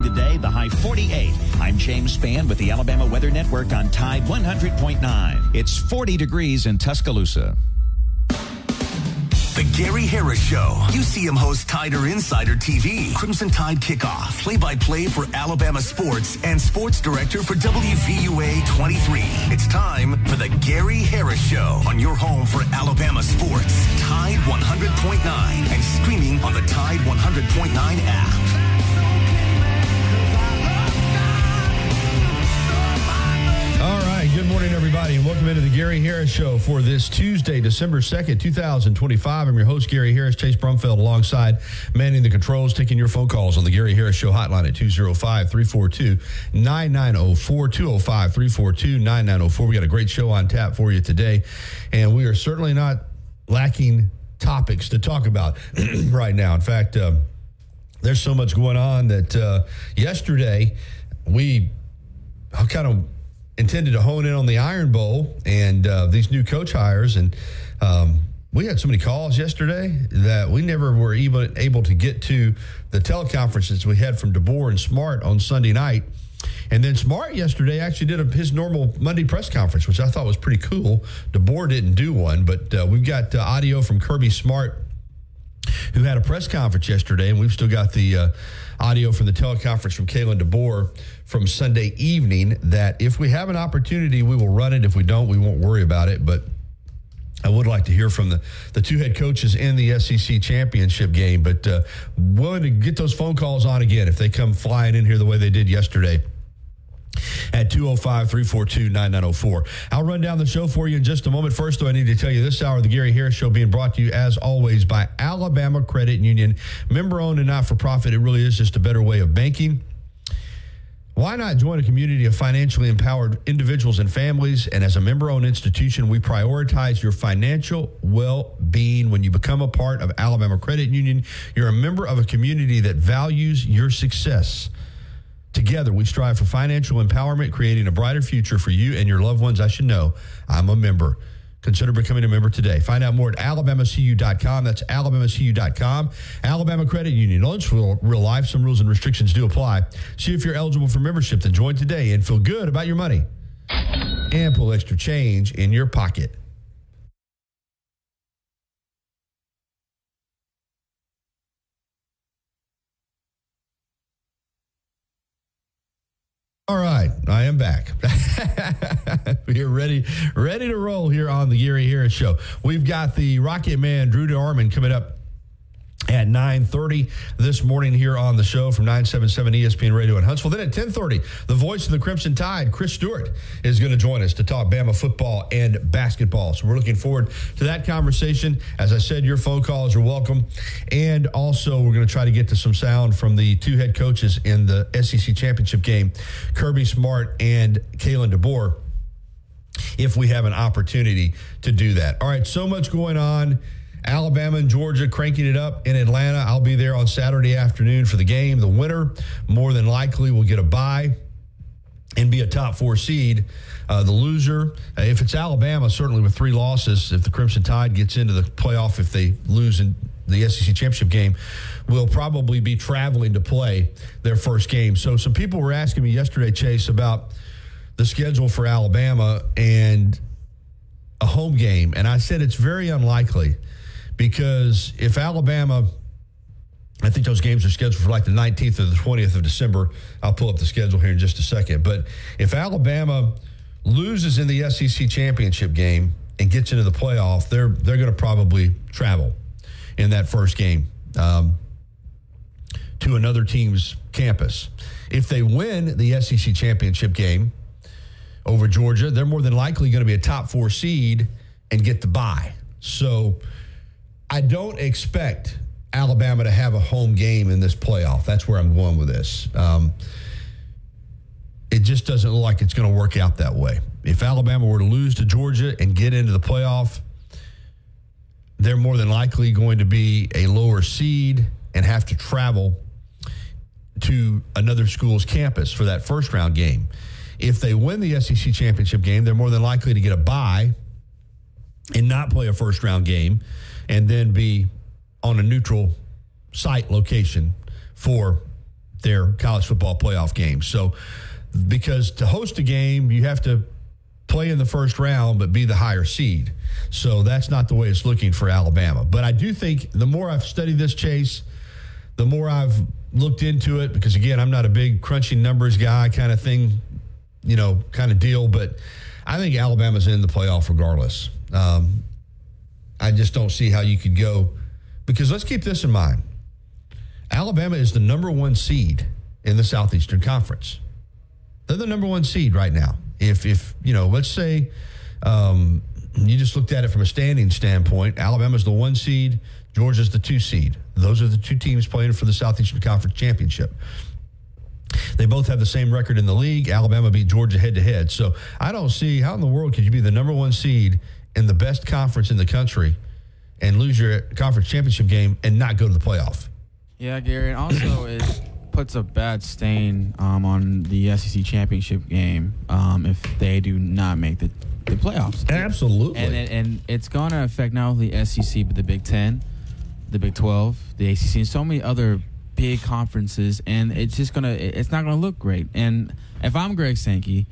Today, the high 48. I'm James Spann with the Alabama Weather Network on Tide 100.9. It's 40 degrees in Tuscaloosa. The Gary Harris Show. UCM host Tider Insider TV. Crimson Tide Kickoff. Play-by-play for Alabama sports and sports director for WVUA 23. It's time for the Gary Harris Show on your home for Alabama sports. Tide 100.9 and streaming on the Tide 100.9 app. All right, good morning, everybody, and welcome into the Gary Harris Show for this Tuesday, December 2nd, 2025. I'm your host, Gary Harris, Chase Brumfeld, alongside manning the controls, taking your phone calls on the Gary Harris Show hotline at 205-342-9904, 205-342-9904. We got a great show on tap for you today, and we are certainly not lacking topics to talk about right now. In fact, there's so much going on that yesterday we kind of intended to hone in on the Iron Bowl and these new coach hires. And we had so many calls yesterday that we never were even able to get to the teleconferences we had from DeBoer and Smart on Sunday night. And then Smart yesterday actually did his normal Monday press conference, which I thought was pretty cool. DeBoer didn't do one, but we've got audio from Kirby Smart, who had a press conference yesterday, and we've still got the audio from the teleconference from Kalen DeBoer from Sunday evening, that if we have an opportunity, we will run it. If we don't, we won't worry about it. But I would like to hear from the two head coaches in the SEC championship game, but willing to get those phone calls on again if they come flying in here the way they did yesterday at 205-342-9904. I'll run down the show for you in just a moment. First, though, I need to tell you this hour of the Gary Harris Show being brought to you, as always, by Alabama Credit Union. Member-owned and not-for-profit. It really is just a better way of banking. Why not join a community of financially empowered individuals and families? And as a member-owned institution, we prioritize your financial well-being. When you become a part of Alabama Credit Union, you're a member of a community that values your success. Together, we strive for financial empowerment, creating a brighter future for you and your loved ones. I should know I'm a member. Consider becoming a member today. Find out more at alabamacu.com. That's alabamacu.com. Alabama Credit Union. Loans for real life. Some rules and restrictions do apply. See if you're eligible for membership. Then join today and feel good about your money and pull extra change in your pocket. All right, I am back. We're ready to roll here on the Gary Harris Show. We've got the Rocket Man, Drew Darman, coming up at 9:30 this morning here on the show from 977 ESPN Radio in Huntsville. Then at 10:30, the voice of the Crimson Tide, Chris Stewart, is going to join us to talk Bama football and basketball. So we're looking forward to that conversation. As I said, your phone calls are welcome. And also, we're going to try to get to some sound from the two head coaches in the SEC championship game, Kirby Smart and Kalen DeBoer, if we have an opportunity to do that. All right, so much going on. Alabama and Georgia cranking it up in Atlanta. I'll be there on Saturday afternoon for the game. The winner more than likely will get a bye and be a top 4 seed. The loser, if it's Alabama, certainly with 3 losses, if the Crimson Tide gets into the playoff, if they lose in the SEC championship game, will probably be traveling to play their first game. So some people were asking me yesterday, Chase, about the schedule for Alabama and a home game. And I said it's very unlikely, because if Alabama, I think those games are scheduled for like the 19th or the 20th of December. I'll pull up the schedule here in just a second. But if Alabama loses in the SEC championship game and gets into the playoff, they're going to probably travel in that first game to another team's campus. If they win the SEC championship game over Georgia, they're more than likely going to be a top 4 seed and get the bye. So I don't expect Alabama to have a home game in this playoff. That's where I'm going with this. It just doesn't look like it's going to work out that way. If Alabama were to lose to Georgia and get into the playoff, they're more than likely going to be a lower seed and have to travel to another school's campus for that first round game. If they win the SEC championship game, they're more than likely to get a bye and not play a first round game and then be on a neutral site location for their college football playoff games. So because to host a game, you have to play in the first round but be the higher seed. So that's not the way it's looking for Alabama. But I do think the more I've studied this, Chase, the more I've looked into it, because, again, I'm not a big crunching numbers guy kind of thing, kind of deal. But I think Alabama's in the playoff regardless. I just don't see how you could go, because let's keep this in mind. Alabama is the number 1 seed in the Southeastern Conference. They're the number 1 seed right now. If let's say you just looked at it from a standing standpoint, Alabama's the 1 seed, Georgia's the 2 seed. Those are the 2 teams playing for the Southeastern Conference Championship. They both have the same record in the league. Alabama beat Georgia head-to-head. So I don't see how in the world could you be the number 1 seed in the best conference in the country and lose your conference championship game and not go to the playoff. Yeah, Gary. And also, it puts a bad stain on the SEC championship game if they do not make the playoffs. Absolutely. And it's going to affect not only the SEC, but the Big Ten, the Big 12, the ACC, and so many other big conferences. And it's not going to look great. And if I'm Greg Sankey,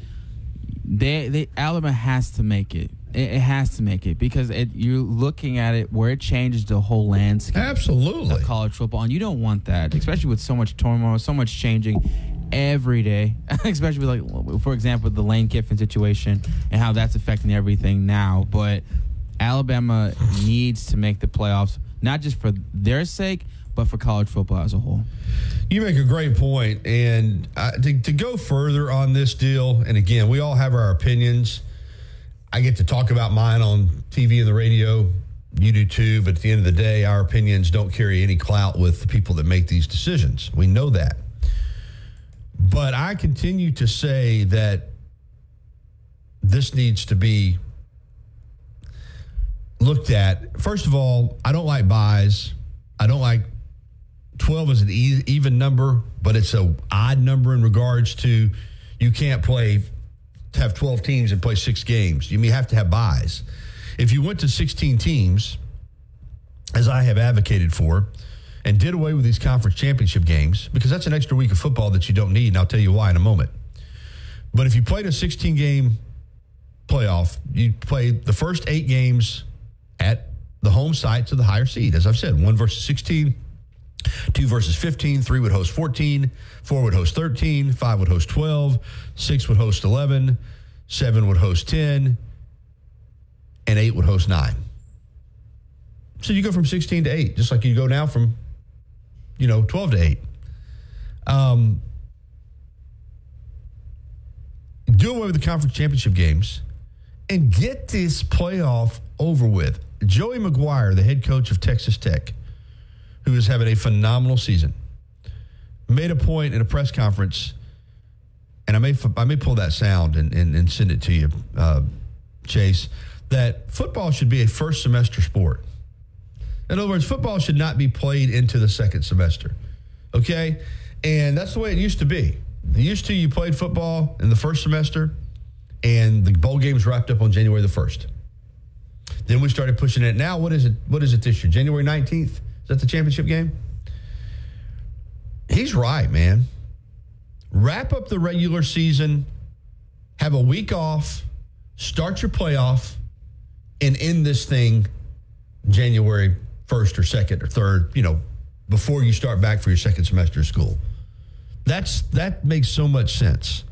Alabama has to make it. It has to make it, because you're looking at it where it changes the whole landscape. Absolutely. Of college football, and you don't want that, especially with so much turmoil, so much changing every day, especially like, for example, the Lane Kiffin situation and how that's affecting everything now. But Alabama needs to make the playoffs, not just for their sake, but for college football as a whole. You make a great point. And to go further on this deal, and again, we all have our opinions. I get to talk about mine on TV and the radio. You do too. But at the end of the day, our opinions don't carry any clout with the people that make these decisions. We know that. But I continue to say that this needs to be looked at. First of all, I don't like buys. I don't like 12 as an even number, but it's an odd number in regards to you can't have 12 teams and play 6 games. You may have to have buys. If you went to 16 teams, as I have advocated for, and did away with these conference championship games, because that's an extra week of football that you don't need, and I'll tell you why in a moment. But if you played a 16-game playoff, you play the first 8 games at the home sites of the higher seed. As I've said, 1 versus 16, 2 versus 15, 3 would host 14, 4 would host 13, 5 would host 12, 6 would host 11, 7 would host 10, and 8 would host 9. So you go from 16 to 8, just like you go now from, 12 to 8. Do away with the conference championship games and get this playoff over with. Joey McGuire, the head coach of Texas Tech, who is having a phenomenal season, made a point in a press conference, and I may pull that sound and send it to you, Chase, that football should be a first semester sport. In other words, football should not be played into the second semester, okay? And that's the way it used to be. You played football in the first semester, and the bowl games wrapped up on January the 1st. Then we started pushing it. Now, what is it this year? January 19th? Is that the championship game? He's right, man. Wrap up the regular season, have a week off, start your playoff, and end this thing January 1st or 2nd or 3rd, before you start back for your second semester of school. That makes so much sense.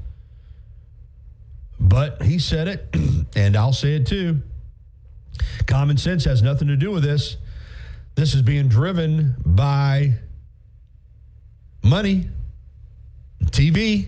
But he said it, and I'll say it too. Common sense has nothing to do with this. This is being driven by money, TV.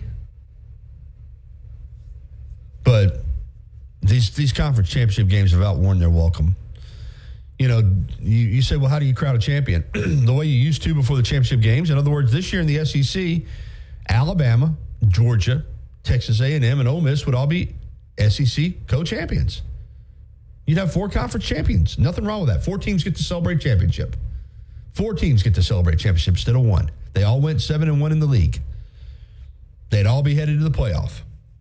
But these conference championship games have outworn their welcome. You say, well, how do you crown a champion? The way you used to before the championship games. In other words, this year in the SEC, Alabama, Georgia, Texas A&M, and Ole Miss would all be SEC co-champions. You'd have 4 conference champions. Nothing wrong with that. 4 teams get to celebrate championship. 4 teams get to celebrate championship instead of 1. They all went 7-1 in the league. They'd all be headed to the playoff.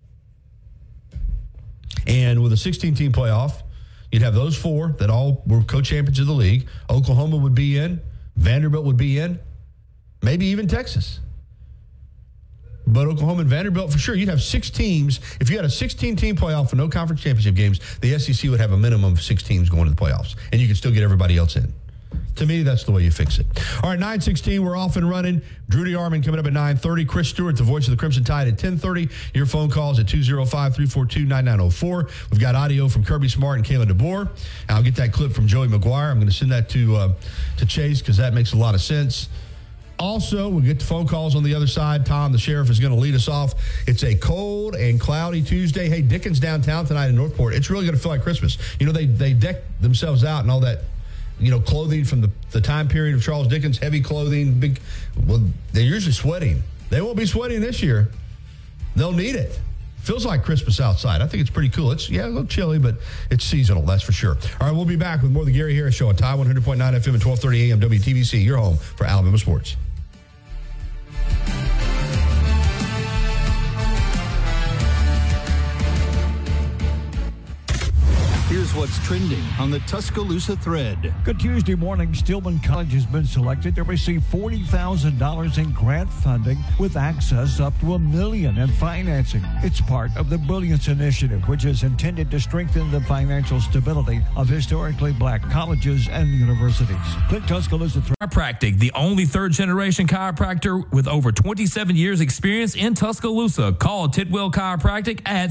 And with a 16-team playoff, you'd have those 4 that all were co-champions of the league. Oklahoma would be in. Vanderbilt would be in. Maybe even Texas. But Oklahoma and Vanderbilt, for sure, you'd have 6 teams. If you had a 16-team playoff with no conference championship games, the SEC would have a minimum of 6 teams going to the playoffs, and you could still get everybody else in. To me, that's the way you fix it. All right, 9:16, we're off and running. Drew DeArmond coming up at 9:30. Chris Stewart, the voice of the Crimson Tide, at 10:30. Your phone calls at 205-342-9904. We've got audio from Kirby Smart and Kayla DeBoer. I'll get that clip from Joey McGuire. I'm going to send that to Chase because that makes a lot of sense. Also, we'll get the phone calls on the other side. Tom, the sheriff, is going to lead us off. It's a cold and cloudy Tuesday. Hey, Dickens downtown tonight in Northport. It's really going to feel like Christmas. You know, they deck themselves out and all that, you know, clothing from the time period of Charles Dickens, heavy clothing, big. Well, they're usually sweating. They won't be sweating this year. They'll need it. Feels like Christmas outside. I think it's pretty cool. It's, a little chilly, but it's seasonal, that's for sure. All right, we'll be back with more of the Gary Harris Show on Tide 100.9 FM and 1230 AM WTVC, your home for Alabama sports. Here's what's trending on the Tuscaloosa thread. Good Tuesday morning. Stillman College has been selected to receive $40,000 in grant funding with access up to $1 million in financing. It's part of the Brilliance Initiative, which is intended to strengthen the financial stability of historically black colleges and universities. Click Tuscaloosa thread. Chiropractic, the only third-generation chiropractor with over 27 years experience in Tuscaloosa. Call Tidwell Chiropractic at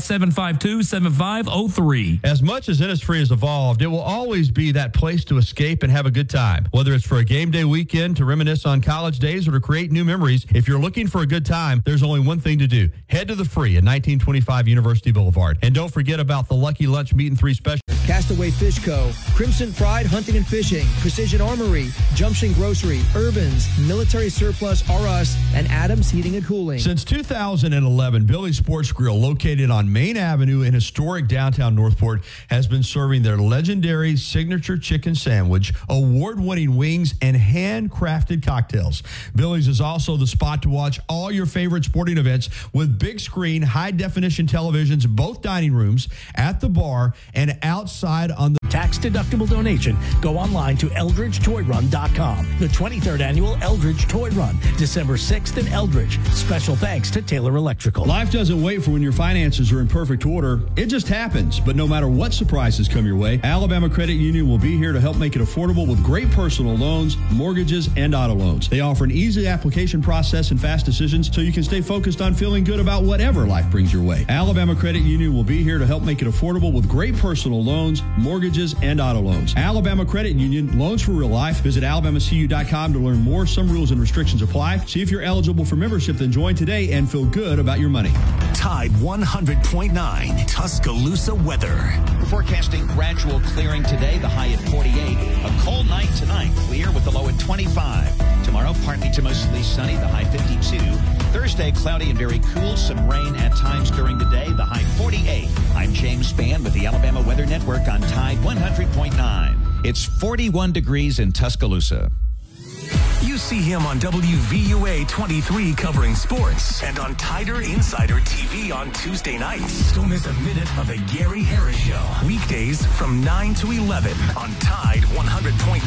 752-7503. As much as Innisfree has evolved, it will always be that place to escape and have a good time. Whether it's for a game day weekend, to reminisce on college days, or to create new memories, if you're looking for a good time, there's only one thing to do. Head to the Free at 1925 University Boulevard. And don't forget about the Lucky Lunch Meat and 3 special. Castaway Fish Co., Crimson Pride Hunting and Fishing, Precision Armory, Junction Grocery, Urbans, Military Surplus R Us, and Adams Heating and Cooling. Since 2011, Billy's Sports Grill, located on Main Avenue in historic downtown Northport, has been serving their legendary signature chicken sandwich, award-winning wings, and handcrafted cocktails. Billy's is also the spot to watch all your favorite sporting events with big screen, high-definition televisions, both dining rooms, at the bar, and outside on the tax-deductible donation. Go online to EldridgeToyRun.com. The 23rd Annual Eldridge Toy Run, December 6th in Eldridge. Special thanks to Taylor Electrical. Life doesn't wait for when your finances are in perfect order. It just happens. But no matter what surprises come your way, Alabama Credit Union will be here to help make it affordable with great personal loans, mortgages, and auto loans. They offer an easy application process and fast decisions so you can stay focused on feeling good about whatever life brings your way. Alabama Credit Union will be here to help make it affordable with great personal loans, mortgages, and auto loans. Alabama Credit Union, loans for real life. Visit alabamacu.com to learn more. Some rules and restrictions apply. See if you're eligible for membership, then join today and feel good about your money. Tide 100.9 Tuscaloosa weather. We're forecasting gradual clearing today, the high at 48. A cold night tonight, clear with the low at 25. Tomorrow, partly to mostly sunny, the high 52. Thursday, cloudy and very cool. Some rain at times during the day, the high 48. I'm James Spann with the Alabama Weather Network on Tide 100.9. It's 41 degrees in Tuscaloosa. You see him on WVUA 23 covering sports and on Tider Insider TV on Tuesday nights. Don't miss a minute of the Gary Harris Show. Weekdays from 9 to 11 on Tide 100.9.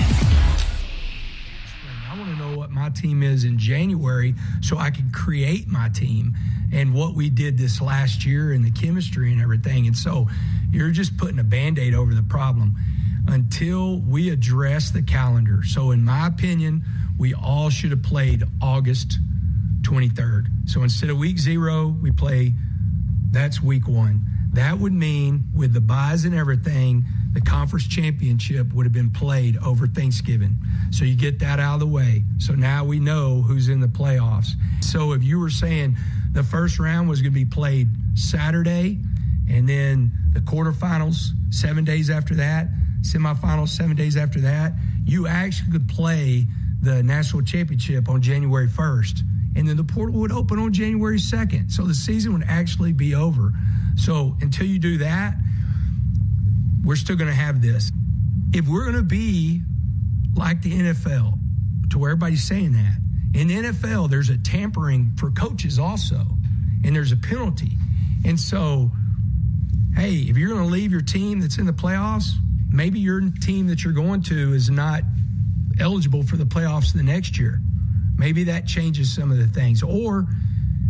I want to know what my team is in January so I can create my team and what we did this last year and the chemistry and everything. And so you're just putting a Band-Aid over the problem until we address the calendar. So in my opinion, we all should have played August 23rd. So instead of week 0, we play, that's week 1. That would mean with the buys and everything, the conference championship would have been played over Thanksgiving. So you get that out of the way. So now we know who's in the playoffs. So if you were saying the first round was going to be played Saturday and then the quarterfinals 7 days after that, semifinals 7 days after that, you actually could play the national championship on January 1st. And then the portal would open on January 2nd. So the season would actually be over. So until you do that, we're still going to have this. If we're going to be like the NFL, to where everybody's saying that, in the NFL, there's a tampering for coaches also, and there's a penalty. And so, hey, if you're going to leave your team that's in the playoffs, maybe your team that you're going to is not eligible for the playoffs the next year. Maybe that changes some of the things. Or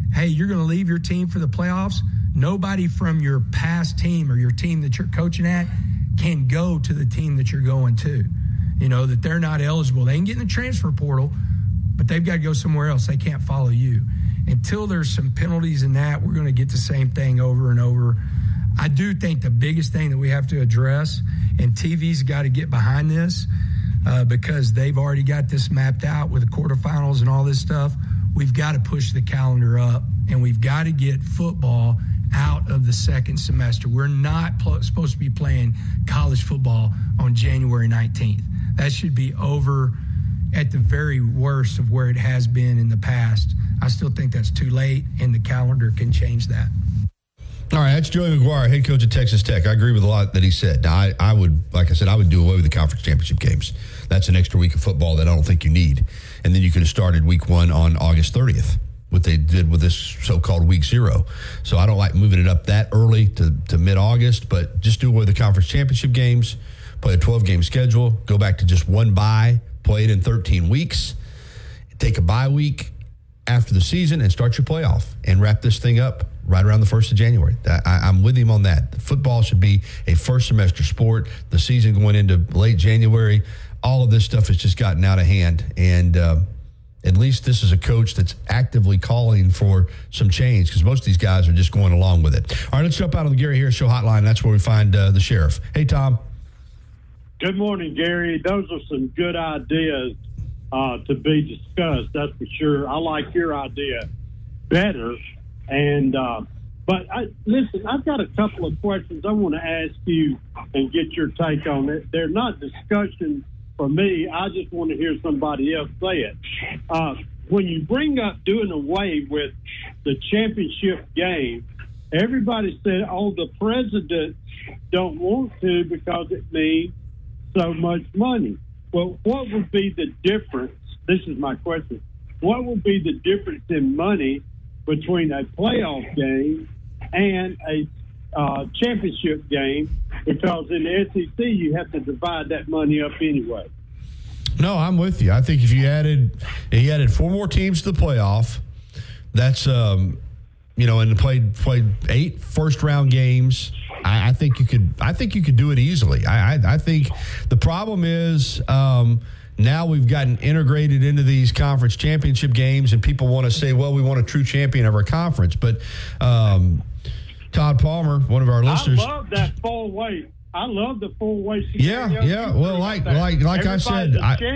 hey, you're going to leave your team for the playoffs. Nobody from your past team or your team that you're coaching at can go to the team that you're going to. You know, that they're not eligible. They can get in the transfer portal, but they've got to go somewhere else. They can't follow you. Until there's some penalties in that, we're going to get the same thing over and over. I do think the biggest thing that we have to address, and TV's got to get behind this because they've already got this mapped out with the quarterfinals and all this stuff. We've got to push the calendar up, and we've got to get football out of the second semester. We're not supposed to be playing college football on January 19th. That should be over at the very worst of where it has been in the past. I still think that's too late, and the calendar can change that. All right, that's Joey McGuire, head coach at Texas Tech. I agree with a lot that he said. Now, I would, like I said, I would do away with the conference championship games. That's an extra week of football that I don't think you need. And then you could have started week 1 on August 30th. What they did with this so-called week 0. So I don't like moving it up that early to mid-August, but just do away with the conference championship games, play a 12-game schedule, go back to just one bye, play it in 13 weeks, take a bye week after the season and start your playoff and wrap this thing up right around the 1st of January. I'm with him on that. Football should be a first semester sport. The season going into late January, all of this stuff has just gotten out of hand. And at least this is a coach that's actively calling for some change because most of these guys are just going along with it. All right, let's jump out on the Gary Harris Show hotline. That's where we find the sheriff. Hey, Tom. Good morning, Gary. Those are some good ideas to be discussed, that's for sure. I like your idea better. And listen, I've got a couple of questions I want to ask you and get your take on it. They're not discussion for me. I just want to hear somebody else say it. When you bring up doing away with the championship game, everybody said, oh, the president don't want to because it means so much money. Well, what would be the difference? This is my question. What would be the difference in money between a playoff game and a championship game? Because in the SEC, you have to divide that money up anyway. No, I'm with you. I think if you added 4 more teams to the playoff, that's and played 8 first round games. I think you could do it easily. I think the problem is now we've gotten integrated into these conference championship games, and people want to say, well, we want a true champion of our conference. But Todd Palmer, one of our listeners, I love that 4-way. I love the 4-way. Yeah. Well, like I said,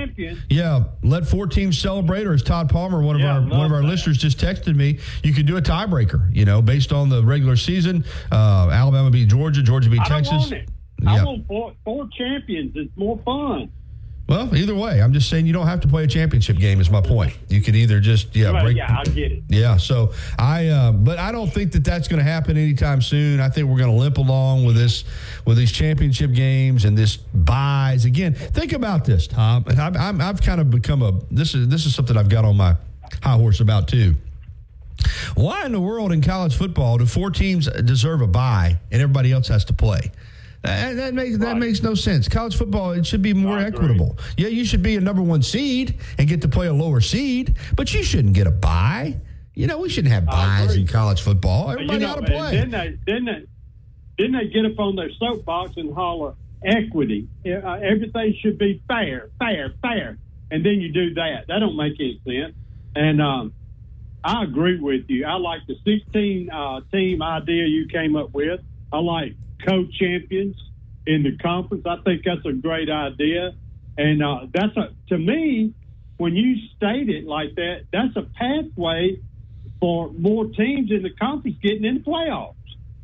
let 4 teams celebrate. Or as Todd Palmer, one of our listeners, just texted me, you could do a tiebreaker. Based on the regular season. Alabama beat Georgia, Georgia beat Texas. I don't want it. I want 4 champions. It's more fun. Well, either way, I'm just saying you don't have to play a championship game is my point. You could either just, break. Yeah, I get it. Yeah, so but I don't think that that's going to happen anytime soon. I think we're going to limp along with these championship games and this buys. Again, think about this, Tom. And I've kind of become this is something I've got on my high horse about too. Why in the world in college football do 4 teams deserve a bye and everybody else has to play? That makes no sense. College football, it should be more equitable. Yeah, you should be a number 1 seed and get to play a lower seed, but you shouldn't get a bye. We shouldn't have buys in college football. Everybody ought to play. Didn't they get up on their soapbox and holler equity? Everything should be fair, and then you do that. That don't make any sense. And I agree with you. I like the 16 team idea you came up with. I like co-champions in the conference. I think that's a great idea. And to me, when you state it like that, that's a pathway for more teams in the conference getting in the playoffs.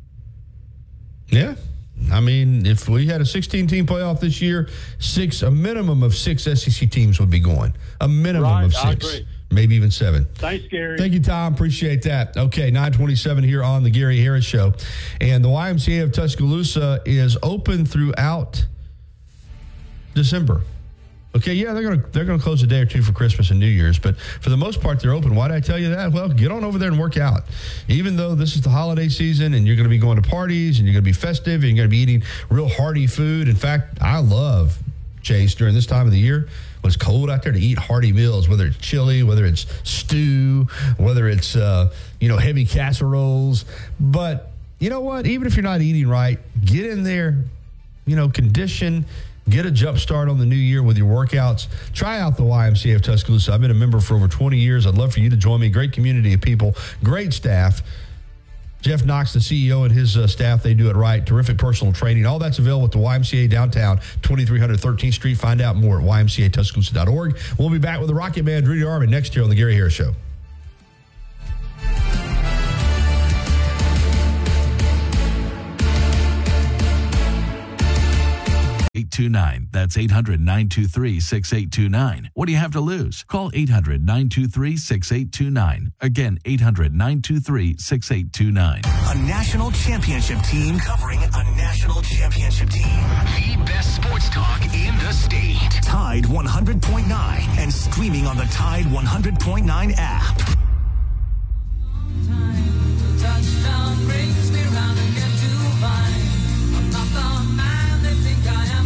Yeah. I mean, if we had a 16-team playoff this year, a minimum of 6 SEC teams would be going. A minimum of 6. I agree. Maybe even 7. Thanks, Gary. Thank you, Tom. Appreciate that. Okay, 9:27 here on the Gary Harris Show. And the YMCA of Tuscaloosa is open throughout December. Okay, yeah, they're gonna close a day or two for Christmas and New Year's, but for the most part, they're open. Why did I tell you that? Well, get on over there and work out. Even though this is the holiday season and you're going to be going to parties and you're going to be festive and you're going to be eating real hearty food. In fact, I love Chase, during this time of the year, when it's cold out there, to eat hearty meals, whether it's chili, whether it's stew, whether it's, heavy casseroles. But you know what? Even if you're not eating right, get in there, condition, get a jump start on the new year with your workouts. Try out the YMCA of Tuscaloosa. I've been a member for over 20 years. I'd love for you to join me. Great community of people, great staff. Jeff Knox, the CEO, and his staff, they do it right. Terrific personal training. All that's available at the YMCA downtown, 2300 13th Street. Find out more at ymcatuscaloosa.org. We'll be back with the Rocket Man, Drew DeArmond, next year on The Gary Harris Show. That's 800-923-6829. What do you have to lose? Call 800-923-6829. Again, 800-923-6829. A national championship team covering a national championship team. The best sports talk in the state. Tide 100.9 and streaming on the Tide 100.9 app. Touchdown brings me round again to find I'm not the man they think I am.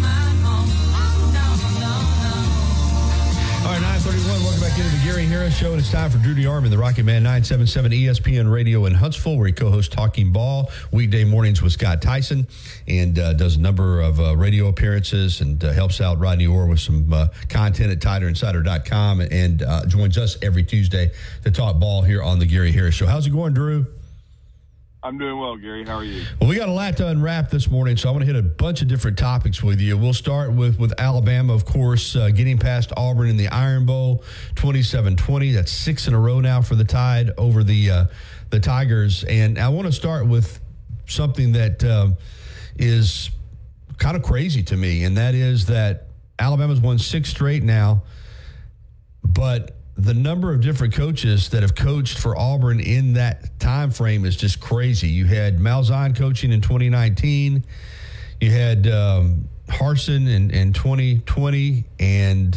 All right, 9:31. Welcome back into the Gary Harris Show, and it's time for Drew DeArmond, the Rocket Man, 977 ESPN Radio in Huntsville, where he co-hosts Talking Ball weekday mornings with Scott Tyson, and does a number of radio appearances, and helps out Rodney Orr with some content at TiderInsider.com, and joins us every Tuesday to talk ball here on the Gary Harris Show. How's it going, Drew? I'm doing well, Gary. How are you? Well, we got a lot to unwrap this morning, so I want to hit a bunch of different topics with you. We'll start with Alabama, of course, getting past Auburn in the Iron Bowl, 27-20. That's 6 in a row now for the Tide over the Tigers. And I want to start with something that is kind of crazy to me, and that is that Alabama's won 6 straight now, but the number of different coaches that have coached for Auburn in that time frame is just crazy. You had Malzahn coaching in 2019. You had Harsin in 2020, and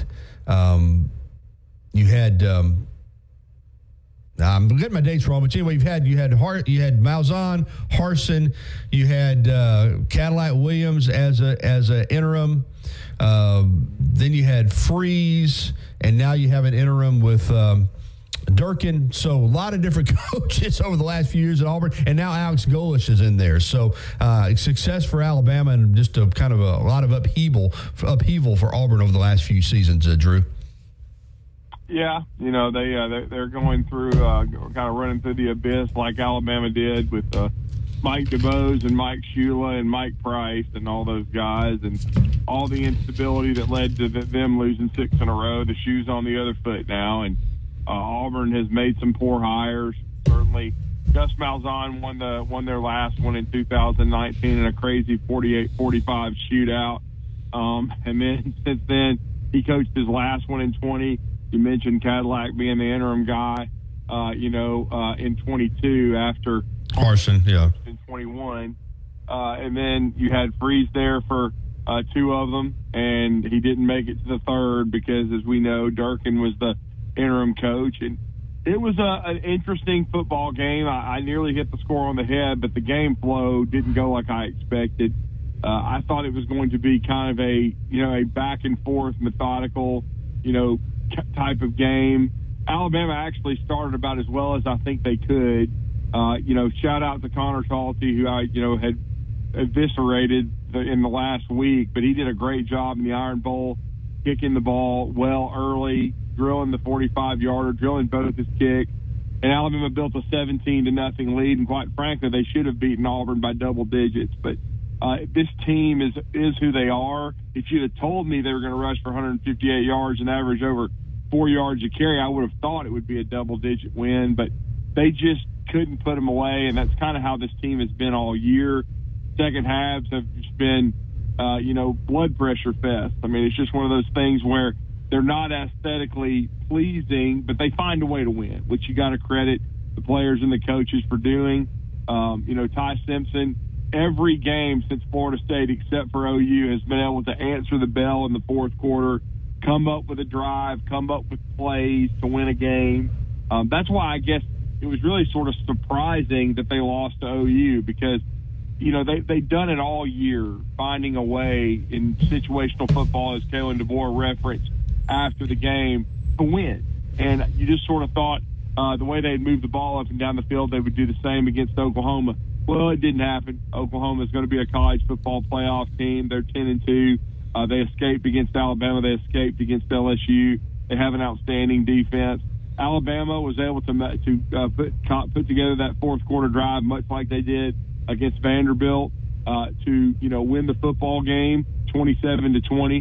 you had I'm getting my dates wrong, but anyway, you had Malzahn, Harsin, you had Cadillac Williams as a interim. Then you had Freeze, and now you have an interim with Durkin. So a lot of different coaches over the last few years at Auburn, and now Alex Golesh is in there. So success for Alabama, and just a kind of a lot of upheaval for Auburn over the last few seasons, Drew. Yeah, they're going through kind of running through the abyss like Alabama did with Mike DeBose and Mike Shula and Mike Price and all those guys, and all the instability that led to them losing 6 in a row. The shoe's on the other foot now, and Auburn has made some poor hires. Certainly, Gus Malzahn won their last one in 2019 in a crazy 48-45 shootout, and then since then he coached his last one in 20. You mentioned Cadillac being the interim guy, in 22 after Harsin, yeah, in 21. And then you had Freeze there for 2 of them, and he didn't make it to the third because, as we know, Durkin was the interim coach. And it was an interesting football game. I nearly hit the score on the head, but the game flow didn't go like I expected. I thought it was going to be kind of a back and forth, methodical, type of game. Alabama actually started about as well as I think they could. Shout out to Connor Talty, who I had eviscerated in the last week, but he did a great job in the Iron Bowl, kicking the ball well early, drilling the 45-yarder, drilling both his kicks. And Alabama built a 17-0 lead, and quite frankly, they should have beaten Auburn by double digits. But this team is who they are. If you'd have told me they were going to rush for 158 yards and average over 4 yards a carry, I would have thought it would be a double-digit win. But they just couldn't put them away, and that's kind of how this team has been all year. Second halves have just been, blood pressure fest. I mean, it's just one of those things where they're not aesthetically pleasing, but they find a way to win, which you got to credit the players and the coaches for doing. Ty Simpson, every game since Florida State except for OU has been able to answer the bell in the fourth quarter, come up with a drive, come up with plays to win a game. That's why I guess it was really sort of surprising that they lost to OU, because they've done it all year, finding a way in situational football, as Kalen DeBoer referenced after the game, to win. And you just sort of thought the way they'd move the ball up and down the field, they would do the same against Oklahoma. Well, it didn't happen. Oklahoma is going to be a college football playoff team. They're 10-2. They escaped against Alabama. They escaped against LSU. They have an outstanding defense. Alabama was able to put together that fourth quarter drive, much like they did against Vanderbilt, to win the football game 27-20.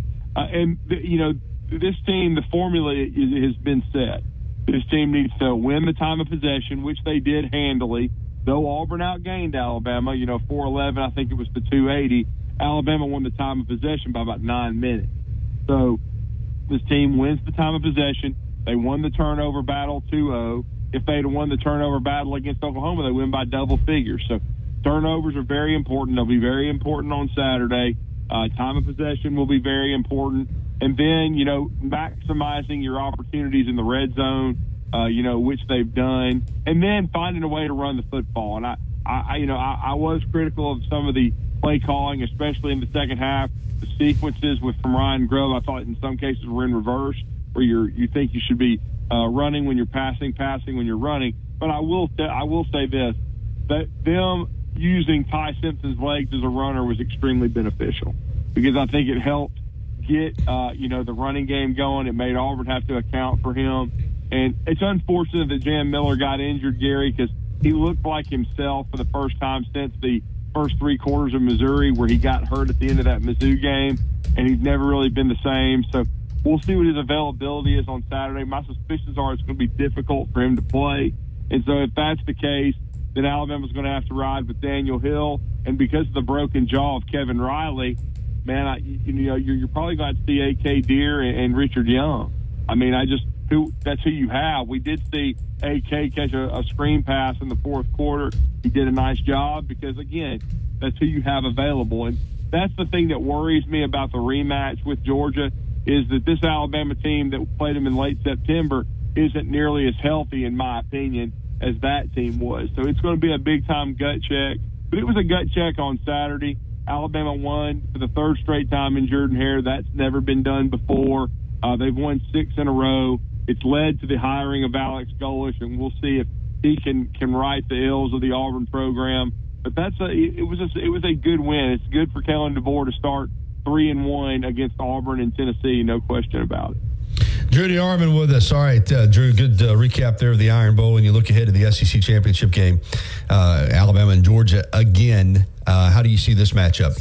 This team, the formula has been set. This team needs to win the time of possession, which they did handily. Though Auburn outgained Alabama, 411, I think it was to 280. Alabama won the time of possession by about 9 minutes. So this team wins the time of possession. They won the turnover battle 2-0. If they'd won the turnover battle against Oklahoma, they win by double figures. So turnovers are very important. They'll be very important on Saturday. Time of possession will be very important. And then, maximizing your opportunities in the red zone, which they've done, and then finding a way to run the football. And I was critical of some of the play calling, especially in the second half. The sequences from Ryan Grove, I thought in some cases were in reverse, where you think you should be running when you're passing when you're running. But I will say this, that them using Ty Simpson's legs as a runner was extremely beneficial, because I think it helped get the running game going. It made Auburn have to account for him. And it's unfortunate that Jam Miller got injured, Gary, because he looked like himself for the first time since the first 3 quarters of Missouri, where he got hurt at the end of that Mizzou game, and he's never really been the same. So we'll see what his availability is on Saturday. My suspicions are it's going to be difficult for him to play. And so if that's the case, then Alabama's going to have to ride with Daniel Hill. And because of the broken jaw of Kevin Riley, man, you're probably going to see A.K. Deere and Richard Young. I mean, that's who you have. We did see A.K. catch a screen pass in the fourth quarter. He did a nice job because, again, that's who you have available. And that's the thing that worries me about the rematch with Georgia, is that this Alabama team that played them in late September isn't nearly as healthy, in my opinion, as that team was. So it's going to be a big-time gut check. But it was a gut check on Saturday. Alabama won for the third straight time in Jordan-Hare. That's never been done before. They've won 6 in a row. It's led to the hiring of Alex Golesh, and we'll see if he can right the ills of the Auburn program. But it was a good win. It's good for Kalen DeBoer to start 3-1 against Auburn and Tennessee, no question about it. Drew DeArmond with us. All right, Drew, good recap there of the Iron Bowl. When you look ahead to the SEC championship game, Alabama and Georgia again. How do you see this matchup?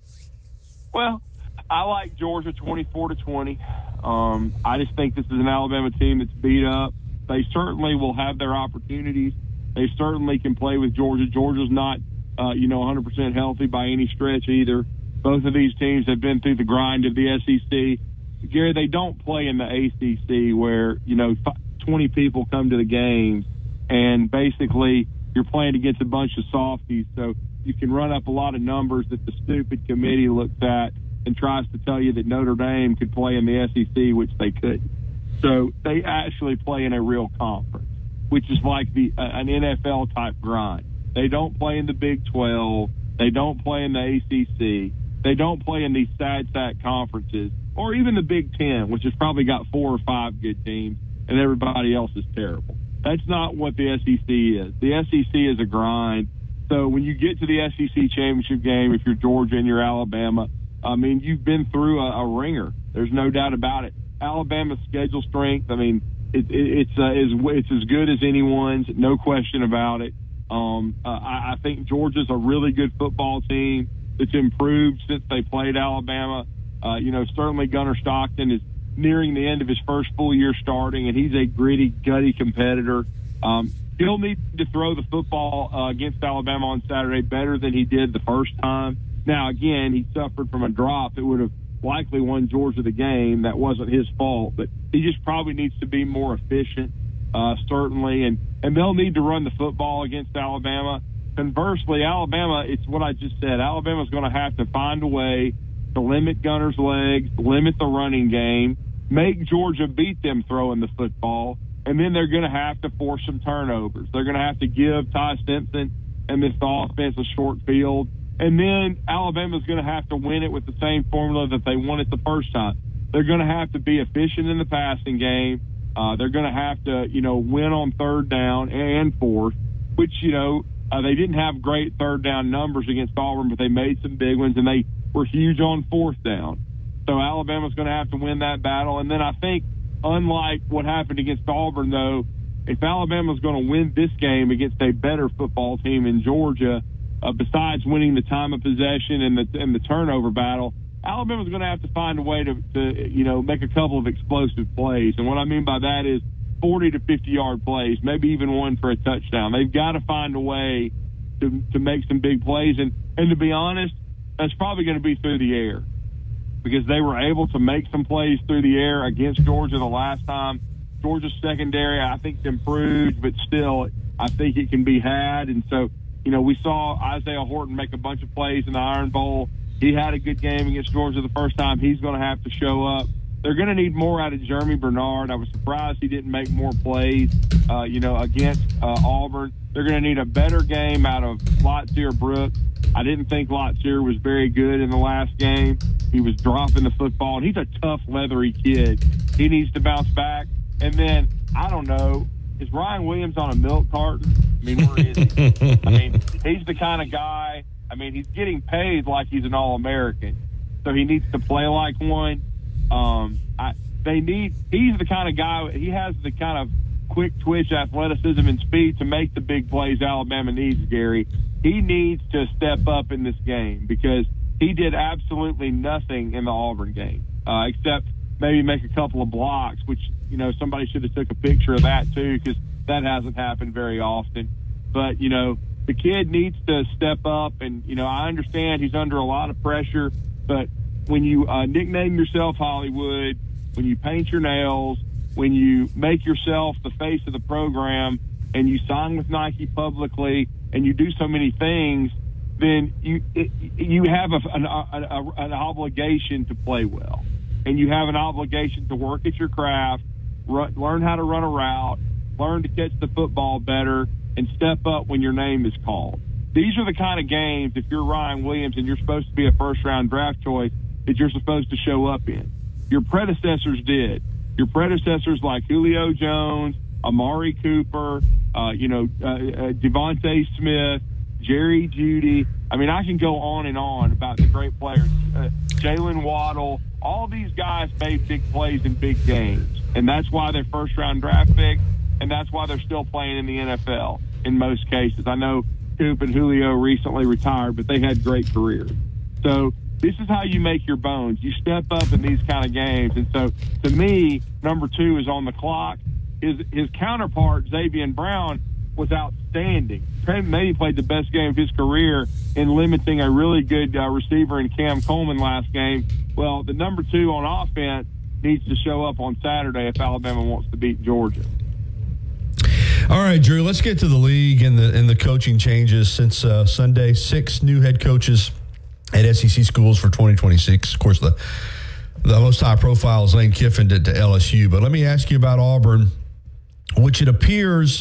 Well, I like Georgia 24-20. I just think this is an Alabama team that's beat up. They certainly will have their opportunities. They certainly can play with Georgia. Georgia's not, 100% healthy by any stretch either. Both of these teams have been through the grind of the SEC. Gary, they don't play in the ACC where, 20 people come to the games and basically you're playing against a bunch of softies. So you can run up a lot of numbers that the stupid committee looks at and tries to tell you that Notre Dame could play in the SEC, which they couldn't. So they actually play in a real conference, which is like an NFL type grind. They don't play in the Big 12. They don't play in the ACC. They don't play in these sad sack conferences, or even the Big 10, which has probably got 4 or 5 good teams, and everybody else is terrible. That's not what the SEC is. The SEC is a grind. So when you get to the SEC championship game, if you're Georgia and you're Alabama, I mean, you've been through a ringer. There's no doubt about it. Alabama's schedule strength, I mean, it's as good as anyone's, no question about it. I think Georgia's a really good football team that's improved since they played Alabama. Certainly Gunnar Stockton is nearing the end of his first full year starting, and he's a gritty, gutty competitor. He'll need to throw the football against Alabama on Saturday better than he did the first time. Now, again, he suffered from a drop that would have likely won Georgia the game. That wasn't his fault, but he just probably needs to be more efficient, certainly, and they'll need to run the football against Alabama. Conversely, Alabama, it's what I just said. Alabama's going to have to find a way to limit Gunner's legs, limit the running game, make Georgia beat them throwing the football, and then they're going to have to force some turnovers. They're going to have to give Ty Simpson and this offense a short field. And then Alabama's going to have to win it with the same formula that they won it the first time. They're going to have to be efficient in the passing game. They're going to have to, win on third down and fourth, which, they didn't have great third down numbers against Auburn, but they made some big ones, and they were huge on fourth down. So Alabama's going to have to win that battle. And then I think, unlike what happened against Auburn, though, if Alabama's going to win this game against a better football team in Georgia, besides winning the time of possession and the turnover battle, Alabama's going to have to find a way to make a couple of explosive plays. And what I mean by that is 40 to 50-yard plays, maybe even one for a touchdown. They've got to find a way to make some big plays. And to be honest, that's probably going to be through the air, because they were able to make some plays through the air against Georgia the last time. Georgia's secondary, I think, improved, but still, I think it can be had. And so, we saw Isaiah Horton make a bunch of plays in the Iron Bowl. He had a good game against Georgia the first time. He's going to have to show up. They're going to need more out of Jeremy Bernard. I was surprised he didn't make more plays, against Auburn. They're going to need a better game out of Lotzier Brooks. I didn't think Lotzier was very good in the last game. He was dropping the football, and he's a tough, leathery kid. He needs to bounce back. And then, I don't know, is Ryan Williams on a milk carton? I mean, where is he? I mean, he's the kind of guy, he's getting paid like he's an All-American, so he needs to play like one. He's the kind of guy, he has the kind of quick twitch athleticism and speed to make the big plays Alabama needs, Gary. He needs to step up in this game, because he did absolutely nothing in the Auburn game, except maybe make a couple of blocks, which, somebody should have took a picture of that too, because that hasn't happened very often. But, the kid needs to step up, and, I understand he's under a lot of pressure, but when you nickname yourself Hollywood, when you paint your nails, when you make yourself the face of the program, and you sign with Nike publicly, and you do so many things, then you have an obligation to play well, and you have an obligation to work at your craft, learn how to run a route, learn to catch the football better, and step up when your name is called. These are the kind of games, if you're Ryan Williams and you're supposed to be a first-round draft choice, that you're supposed to show up in. Your predecessors did. Your predecessors like Julio Jones, Amari Cooper, Devontae Smith, Jerry Jeudy. I can go on and on about the great players. Jalen Waddle. All these guys made big plays in big games, and that's why they're first-round draft picks, and that's why they're still playing in the NFL in most cases. I know Coop and Julio recently retired, but they had great careers. So this is how you make your bones. You step up in these kind of games. And so, to me, number 2 is on the clock. His counterpart, Xavier Brown, was outstanding. Maybe played the best game of his career in limiting a really good receiver in Cam Coleman last game. Well, the number 2 on offense needs to show up on Saturday if Alabama wants to beat Georgia. All right, Drew, let's get to the league and the coaching changes since Sunday. 6 new head coaches at SEC schools for 2026. Of course, the most high profile is Lane Kiffin to LSU. But let me ask you about Auburn, which it appears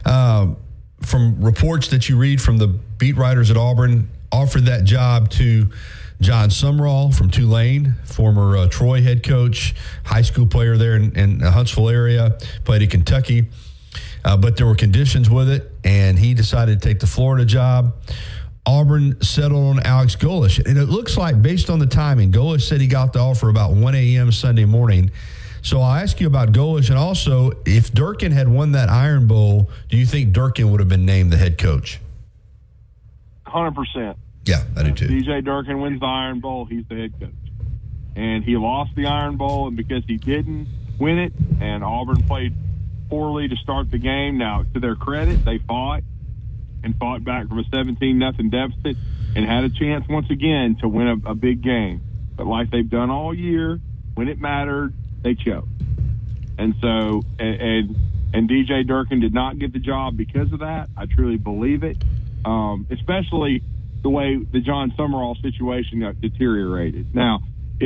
from reports that you read from the beat writers at Auburn offered that job to John Sumrall from Tulane, former Troy head coach, high school player there in the Huntsville area, played at Kentucky. But there were conditions with it, and he decided to take the Florida job. Auburn settled on Alex Golesh. And it looks like, based on the timing, Golesh said he got the offer about 1 a.m. Sunday morning. So I'll ask you about Golesh. And also, if Durkin had won that Iron Bowl, do you think Durkin would have been named the head coach? 100%. Yeah, I do too. DJ Durkin wins the Iron Bowl, he's the head coach. And he lost the Iron Bowl, and because he didn't win it, and Auburn played poorly to start the game. Now, to their credit, they fought back from a 17-0 deficit and had a chance once again to win a big game. But like they've done all year, when it mattered, they choked. And so, and DJ Durkin did not get the job because of that. I truly believe it, especially the way the John Sumrall situation got deteriorated. Now,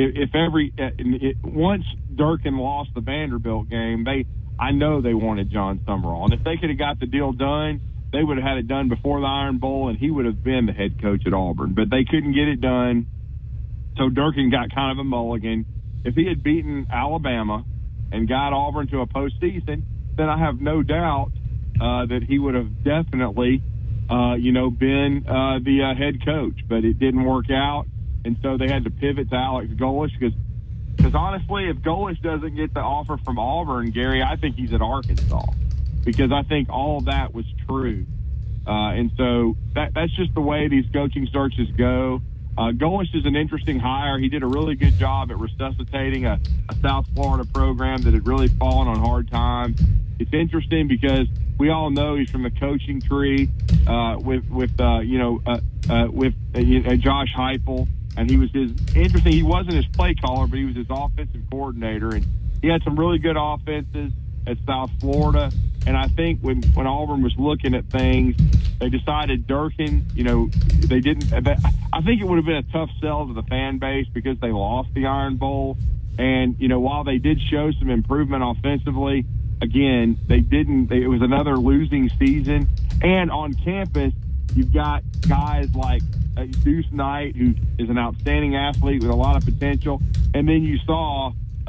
once Durkin lost the Vanderbilt game, I know they wanted John Sumrall. And if they could have got the deal done, they would have had it done before the Iron Bowl, and he would have been the head coach at Auburn. But they couldn't get it done, so Durkin got kind of a mulligan. If he had beaten Alabama and got Auburn to a postseason, then I have no doubt that he would have definitely, been the head coach. But it didn't work out, and so they had to pivot to Alex Golesh because honestly, if Golesh doesn't get the offer from Auburn, Gary, I think he's at Arkansas because I think all of that was true. And so that's just the way these coaching searches go. Golesh is an interesting hire. He did a really good job at resuscitating a South Florida program that had really fallen on hard times. It's interesting because we all know he's from the coaching tree with Josh Heupel, and he wasn't his play caller, but he was his offensive coordinator, and he had some really good offenses at South Florida. And I think when Auburn was looking at things, they decided Durkin, they didn't. I think it would have been a tough sell to the fan base because they lost the Iron Bowl. And, while they did show some improvement offensively, again, they didn't. It was another losing season. And on campus, you've got guys like Deuce Knight, who is an outstanding athlete with a lot of potential. And then you saw,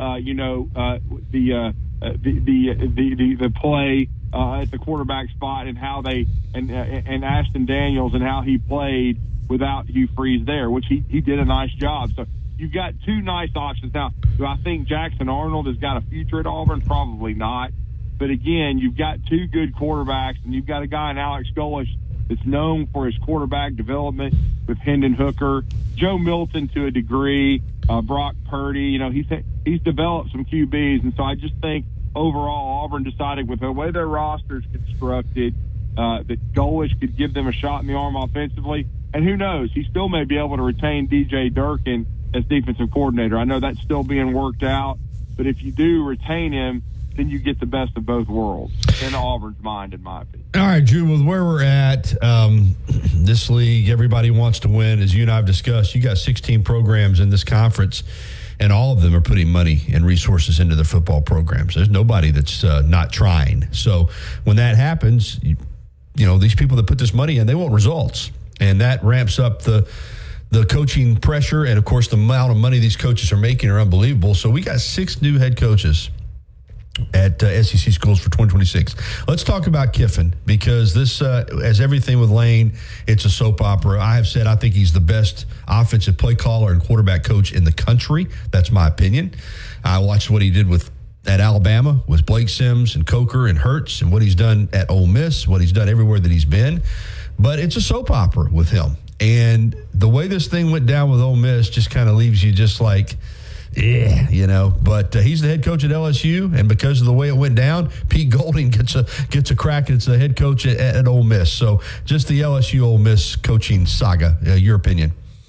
the play at the quarterback spot and how they and Ashton Daniels and how he played without Hugh Freeze there, which he did a nice job. So you've got two nice options. Now, do I think Jackson Arnold has got a future at Auburn? Probably not. But again, you've got two good quarterbacks, and you've got a guy in Alex Golesh that's known for his quarterback development with Hendon Hooker, Joe Milton to a degree, Brock Purdy. He's developed some QBs, and so I just think overall Auburn decided with the way their roster is constructed that Golesh could give them a shot in the arm offensively. And who knows, he still may be able to retain DJ Durkin as defensive coordinator. I know that's still being worked out, but if you do retain him, then you get the best of both worlds in Auburn's mind, in my opinion. All right, Drew, with where we're at, this league, everybody wants to win. As you and I have discussed, you got 16 programs in this conference, and all of them are putting money and resources into their football programs. There's nobody that's not trying. So when that happens, these people that put this money in, they want results. And that ramps up the coaching pressure. And, of course, the amount of money these coaches are making are unbelievable. So we got 6 new head coaches at SEC schools for 2026. Let's talk about Kiffin, because this, as everything with Lane, it's a soap opera. I have said I think he's the best offensive play caller and quarterback coach in the country. That's my opinion. I watched what he did at Alabama with Blake Sims and Coker and Hurts, and what he's done at Ole Miss, what he's done everywhere that he's been. But it's a soap opera with him. And the way this thing went down with Ole Miss just kind of leaves you just like, but he's the head coach at LSU, and because of the way it went down, Pete Golding gets a crack as the head coach at Ole Miss. So just the LSU Ole Miss coaching saga, your opinion?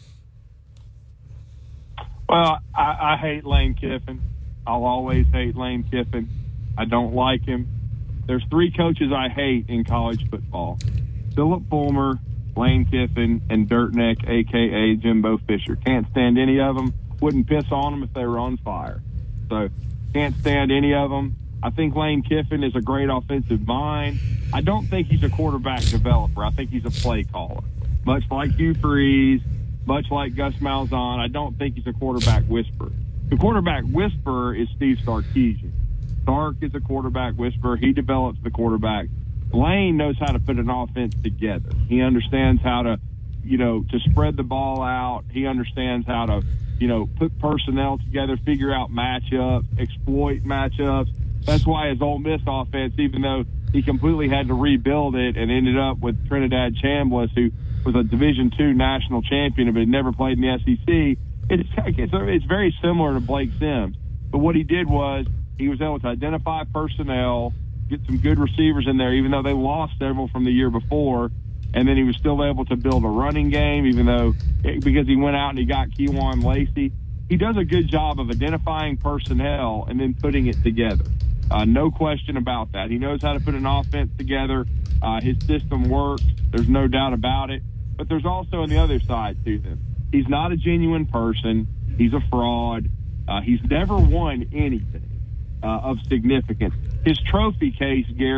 Well, I hate Lane Kiffin. I'll always hate Lane Kiffin. I don't like him. There's 3 coaches I hate in college football: Philip Fulmer, Lane Kiffin, and Dirtneck, a.k.a. Jimbo Fisher. Can't stand any of them. Wouldn't piss on them if they were on fire. So can't stand any of them. I think Lane Kiffin is a great offensive mind. I don't think he's a quarterback developer. I think he's a play caller. Much like Hugh Freeze, much like Gus Malzahn, I don't think he's a quarterback whisperer. The quarterback whisperer is Steve Sarkisian. Sark is a quarterback whisperer. He develops the quarterback. Lane knows how to put an offense together. He understands how to, to spread the ball out. He understands how to, put personnel together, figure out matchups, exploit matchups. That's why his Ole Miss offense, even though he completely had to rebuild it and ended up with Trinidad Chambliss, who was a Division II national champion but had never played in the SEC, it's very similar to Blake Sims. But what he did was he was able to identify personnel, get some good receivers in there, even though they lost several from the year before. And then he was still able to build a running game, because he went out and he got Kewan Lacey. He does a good job of identifying personnel and then putting it together. No question about that. He knows how to put an offense together. His system works. There's no doubt about it. But there's also on the other side to him. He's not a genuine person. He's a fraud. He's never won anything of significance. His trophy case, Gary,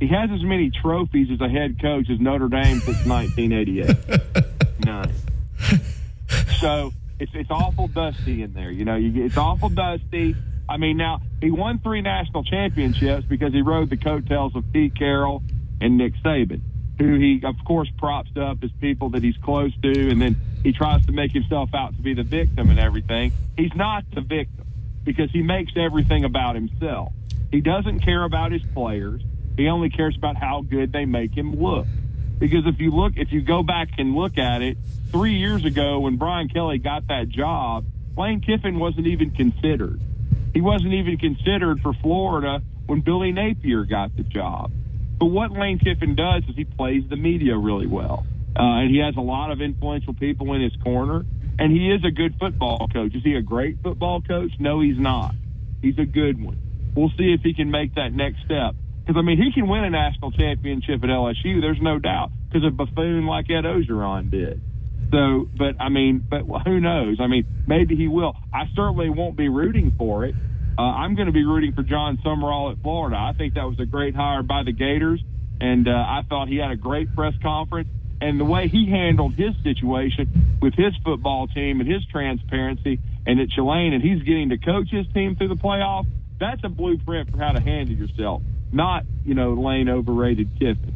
He has as many trophies as a head coach as Notre Dame since 1988. None. So it's awful dusty in there. It's awful dusty. I mean, now, he won 3 national championships because he rode the coattails of Pete Carroll and Nick Saban, who he, of course, props up as people that he's close to, and then he tries to make himself out to be the victim and everything. He's not the victim because he makes everything about himself. He doesn't care about his players. He only cares about how good they make him look. Because if you go back and look at it, 3 years ago when Brian Kelly got that job, Lane Kiffin wasn't even considered. He wasn't even considered for Florida when Billy Napier got the job. But what Lane Kiffin does is he plays the media really well. And he has a lot of influential people in his corner. And he is a good football coach. Is he a great football coach? No, he's not. He's a good one. We'll see if he can make that next step. Because, I mean, he can win a national championship at LSU. There's no doubt. Because a buffoon like Ed Ogeron did. So, but who knows? I mean, maybe he will. I certainly won't be rooting for it. I'm going to be rooting for John Summerall at Florida. I think that was a great hire by the Gators, and I thought he had a great press conference. And the way he handled his situation with his football team and his transparency, and at Tulane, and he's getting to coach his team through the playoff, that's a blueprint for how to handle yourself, not, Lane overrated Kiffin.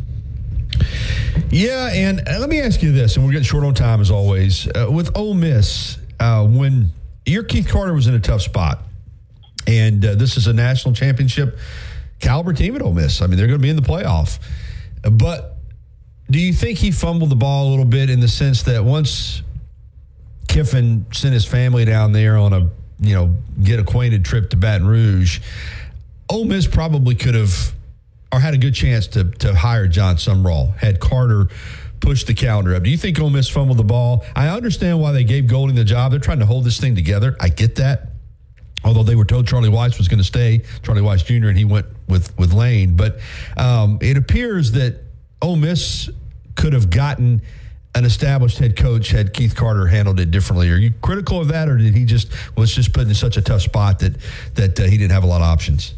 Yeah, and let me ask you this, and we're getting short on time as always. With Ole Miss, when your Keith Carter was in a tough spot, and this is a national championship caliber team at Ole Miss. I mean, they're going to be in the playoff. But do you think he fumbled the ball a little bit in the sense that once Kiffin sent his family down there on a, get acquainted trip to Baton Rouge, Ole Miss probably could have or had a good chance to hire John Summerall had Carter pushed the calendar up. Do you think Ole Miss fumbled the ball? I understand why they gave Golding the job. They're trying to hold this thing together. I get that. Although they were told Charlie Weiss was going to stay, Charlie Weiss Jr., and he went with Lane. But it appears that Ole Miss could have gotten an established head coach had Keith Carter handled it differently. Are you critical of that, or did he was just put in such a tough spot that he didn't have a lot of options?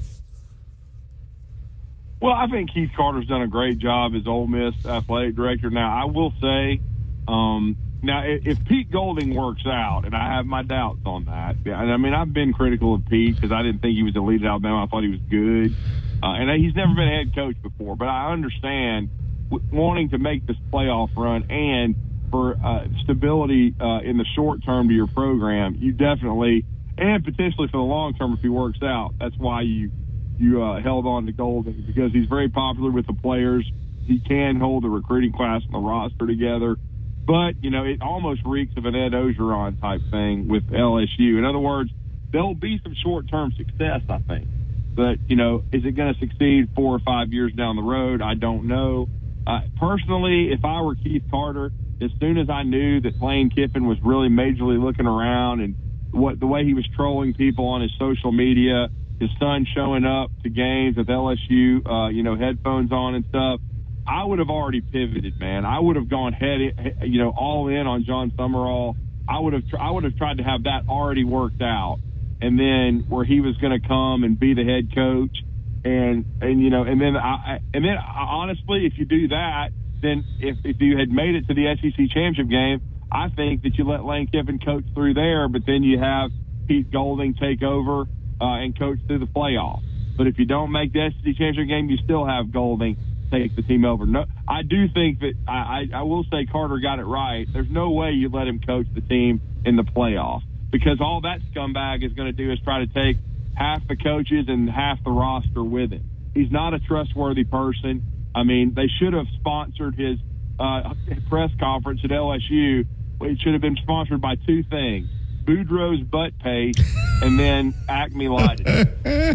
Well, I think Keith Carter's done a great job as Ole Miss athletic director. Now, I will say, now if Pete Golding works out, and I have my doubts on that, and I mean, I've been critical of Pete because I didn't think he was elite at Alabama. I thought he was good, and he's never been a head coach before. But I understand wanting to make this playoff run and for stability in the short term to your program. You definitely, and potentially for the long term if he works out. That's why you held on to Golding, because he's very popular with the players. He can hold the recruiting class and the roster together. But, it almost reeks of an Ed Ogeron type thing with LSU. In other words, there'll be some short-term success, I think. But, is it going to succeed 4 or 5 years down the road? I don't know. Personally, if I were Keith Carter, as soon as I knew that Lane Kiffin was really majorly looking around and the way he was trolling people on his social media, his son showing up to games with LSU, headphones on and stuff, I would have already pivoted, man. I would have gone all in on John Summerall. I would have tried to have that already worked out, and then where he was going to come and be the head coach, and then honestly, if you do that, then if you had made it to the SEC championship game, I think that you let Lane Kiffin coach through there, but then you have Pete Golding take over and coach through the playoffs. But if you don't make the SEC championship game, you still have Golding take the team over. No, I do think that I will say Carter got it right. There's no way you let him coach the team in the playoffs, because all that scumbag is going to do is try to take half the coaches and half the roster with him. He's not a trustworthy person. I mean, they should have sponsored his press conference at LSU. It should have been sponsored by 2 things: Boudreaux's butt paste and then Acme Lighting.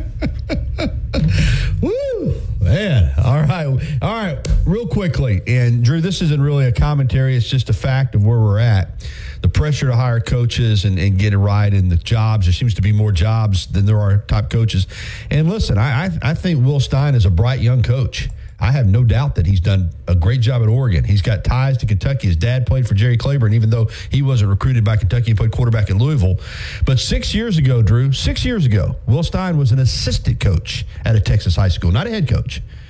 Woo, man. All right. Real quickly, and Drew, this isn't really a commentary. It's just a fact of where we're at. The pressure to hire coaches and get it right in the jobs. There seems to be more jobs than there are top coaches. And listen, I think Will Stein is a bright young coach. I have no doubt that he's done a great job at Oregon. He's got ties to Kentucky. His dad played for Jerry Claiborne, even though he wasn't recruited by Kentucky. He played quarterback at Louisville. But 6 years ago, Drew, Will Stein was an assistant coach at a Texas high school, not a head coach.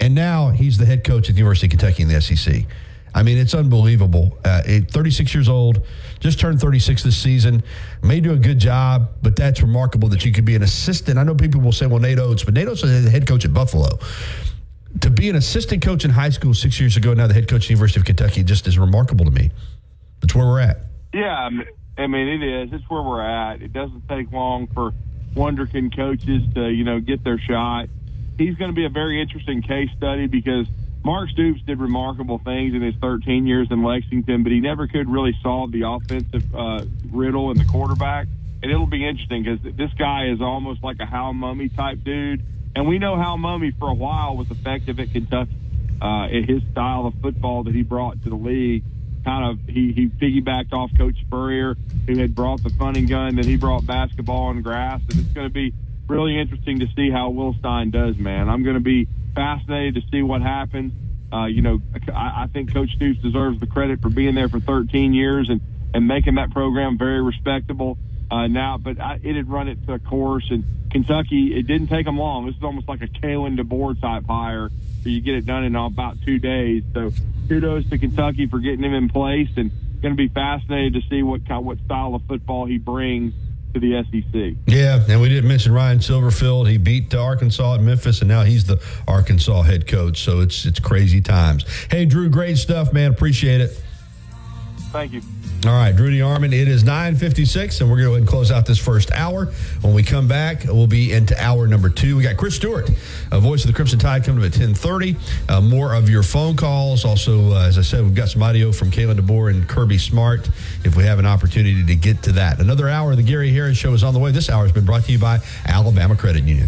And now he's the head coach at the University of Kentucky in the SEC. I mean, it's unbelievable. 36 years old, just turned 36 this season, may do a good job, but that's remarkable that you could be an assistant. I know people will say, well, Nate Oates, but Nate Oates was the head coach at Buffalo. To be an assistant coach in high school 6 years ago, now the head coach at the University of Kentucky, just is remarkable to me. That's where we're at. Yeah, I mean, it is. It's where we're at. It doesn't take long for wonderkin coaches to, get their shot. He's going to be a very interesting case study because Mark Stoops did remarkable things in his 13 years in Lexington, but he never could really solve the offensive riddle and the quarterback. And it'll be interesting because this guy is almost like a Hal Mumme type dude. And we know Hal Mumme for a while was effective at Kentucky. In his style of football that he brought to the league, he piggybacked off Coach Spurrier, who had brought the fun and gun, then he brought basketball and grass. And it's going to be really interesting to see how Will Stein does, man. I'm going to be fascinated to see what happens. I think Coach Stoops deserves the credit for being there for 13 years and making that program very respectable but it had run its course. And Kentucky, it didn't take them long. This is almost like a Kalen DeBoer type hire where you get it done in about 2 days. So kudos to Kentucky for getting him in place, and going to be fascinated to see what style of football he brings to the SEC. Yeah, and we didn't mention Ryan Silverfield. He beat Arkansas at Memphis, and now he's the Arkansas head coach. So it's crazy times. Hey, Drew, great stuff, man. Appreciate it. Thank you. All right, Drew DeArmond, it is 9:56, and we're going to go ahead and close out this first hour. When we come back, we'll be into hour number 2. We got Chris Stewart, voice of the Crimson Tide, coming up at 10:30. More of your phone calls. Also, as I said, we've got some audio from Kalen DeBoer and Kirby Smart if we have an opportunity to get to that. Another hour of the Gary Harris Show is on the way. This hour has been brought to you by Alabama Credit Union.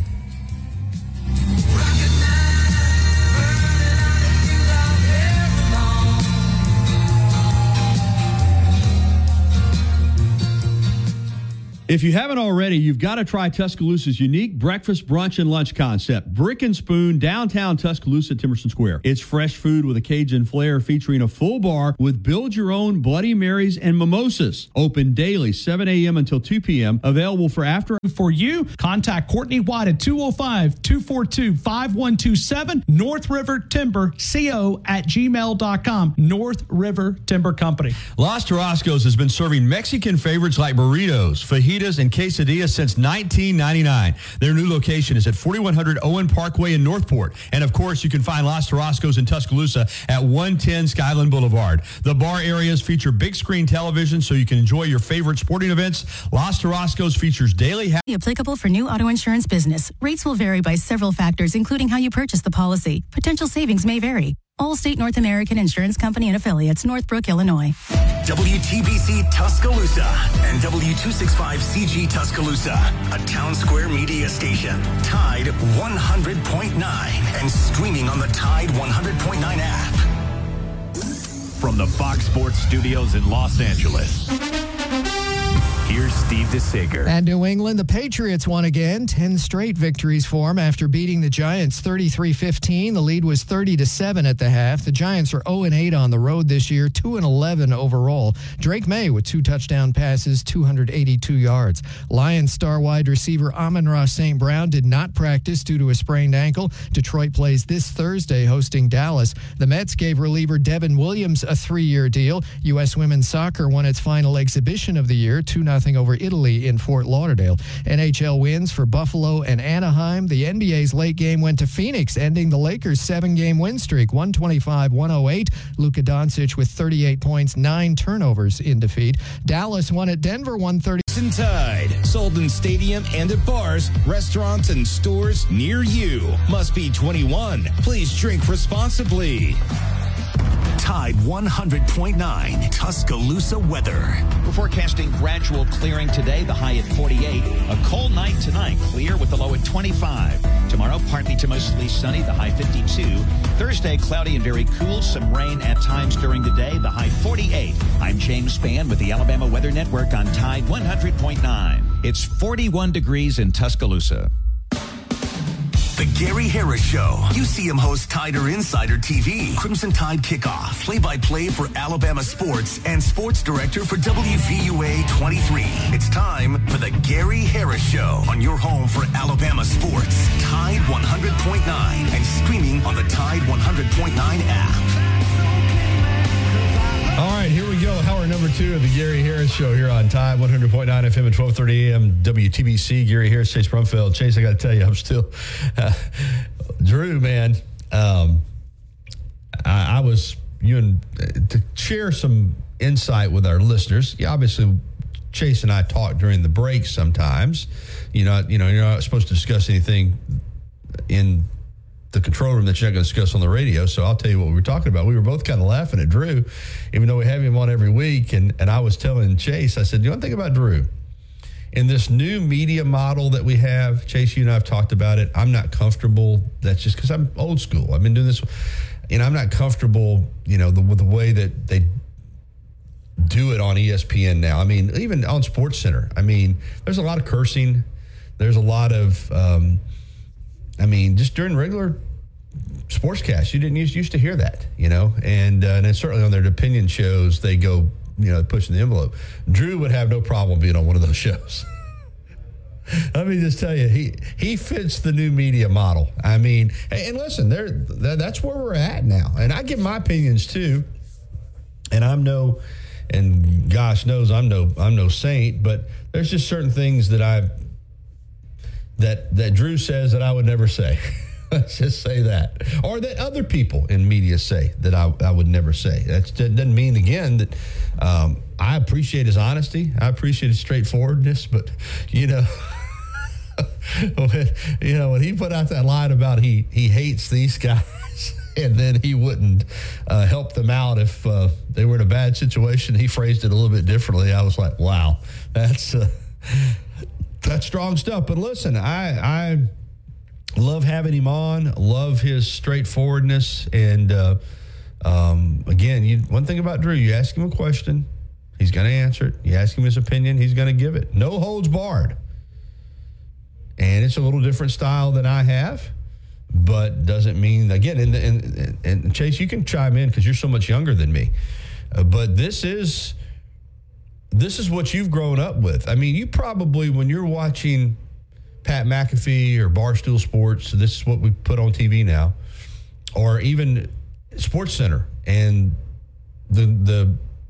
If you haven't already, you've got to try Tuscaloosa's unique breakfast, brunch, and lunch concept. Brick and Spoon, downtown Tuscaloosa, Timerson Square. It's fresh food with a Cajun flair featuring a full bar with build-your-own Bloody Marys and mimosas. Open daily, 7 a.m. until 2 p.m. Available for after. For you, contact Courtney Watt at 205-242-5127, North River Timber, co@gmail.com. North River Timber Company. Los Tarascos has been serving Mexican favorites like burritos, fajitas, and quesadillas since 1999. Their new location is at 4100 Owen Parkway in Northport. And, of course, you can find Los Tarascos in Tuscaloosa at 110 Skyland Boulevard. The bar areas feature big screen television so you can enjoy your favorite sporting events. Los Tarascos features daily... Applicable for new auto insurance business. Rates will vary by several factors, including how you purchase the policy. Potential savings may vary. Allstate North American Insurance Company and Affiliates, Northbrook, Illinois. WTBC Tuscaloosa and W265CG Tuscaloosa, a Town Square media station. Tide 100.9 and streaming on the Tide 100.9 app. From the Fox Sports Studios in Los Angeles, here's Steve DeSager. And New England, the Patriots won again. 10 straight victories for them after beating the Giants 33-15. The lead was 30-7 at the half. The Giants are 0-8 on the road this year, 2-11 overall. Drake May with 2 touchdown passes, 282 yards. Lions star wide receiver Amon-Ra St. Brown did not practice due to a sprained ankle. Detroit plays this Thursday hosting Dallas. The Mets gave reliever Devin Williams a 3-year deal. U.S. women's soccer won its final exhibition of the year, 2-0 over Italy in Fort Lauderdale. NHL wins for Buffalo and Anaheim. The NBA's late game went to Phoenix, ending the Lakers' 7-game win streak, 125-108. Luka Doncic with 38 points, 9 turnovers in defeat. Dallas won at Denver, 130. Tide, sold in stadium and at bars, restaurants, and stores near you. Must be 21. Please drink responsibly. Tide 100.9 Tuscaloosa weather. We're forecasting gradual clearing today, the high at 48. A cold night tonight, clear with the low at 25. Tomorrow, partly to mostly sunny, the high 52. Thursday, cloudy and very cool. Some rain at times during the day, the high 48. I'm James Spann with the Alabama Weather Network on Tide 100.9. It's 41 degrees in Tuscaloosa. The The Gary Harris Show. UCM host Tider Insider TV. Crimson Tide Kickoff. Play-by-play for Alabama sports and sports director for WVUA 23. It's time for the Gary Harris Show on your home for Alabama sports. Tide 100.9 and streaming on the Tide 100.9 app. All right, here we go. Hour number 2 of the Gary Harris Show here on Tide 100.9 FM at 12:30 a.m. WTBC. Gary Harris, Chase Brumfield. Chase, I got to tell you, I'm still Drew, man. I was to share some insight with our listeners. Yeah, obviously, Chase and I talk during the break sometimes. You're not supposed to discuss anything in the control room that you're not going to discuss on the radio. So I'll tell you what we were talking about. We were both kind of laughing at Drew, even though we have him on every week. And I was telling Chase, I said, you want to think about Drew? In this new media model that we have, Chase, you and I have talked about it. I'm not comfortable. That's just because I'm old school. I've been doing this. I'm not comfortable, with the way that they do it on ESPN now. I mean, even on SportsCenter. I mean, there's a lot of cursing. There's a lot of, just during regular sportscasts, you didn't used to hear that, and then certainly on their opinion shows, they go, pushing the envelope. Drew would have no problem being on one of those shows. Let me just tell you, he fits the new media model. I mean, and listen, that's where we're at now. And I give my opinions too. And gosh knows I'm no saint, but there's just certain things that that Drew says that I would never say. Let's just say that. Or that other people in media say that I would never say. That doesn't mean, again, that I appreciate his honesty. I appreciate his straightforwardness. But, when he put out that line about he hates these guys and then he wouldn't help them out if they were in a bad situation, he phrased it a little bit differently. I was like, wow, that's strong stuff. But listen, I love having him on, love his straightforwardness. And again, one thing about Drew, you ask him a question, he's going to answer it. You ask him his opinion, he's going to give it. No holds barred. And it's a little different style than I have, but doesn't mean, again, and Chase, you can chime in because you're so much younger than me. But this is what you've grown up with. I mean, you probably, when you're watching Pat McAfee or Barstool Sports, this is what we put on TV now, or even SportsCenter, and the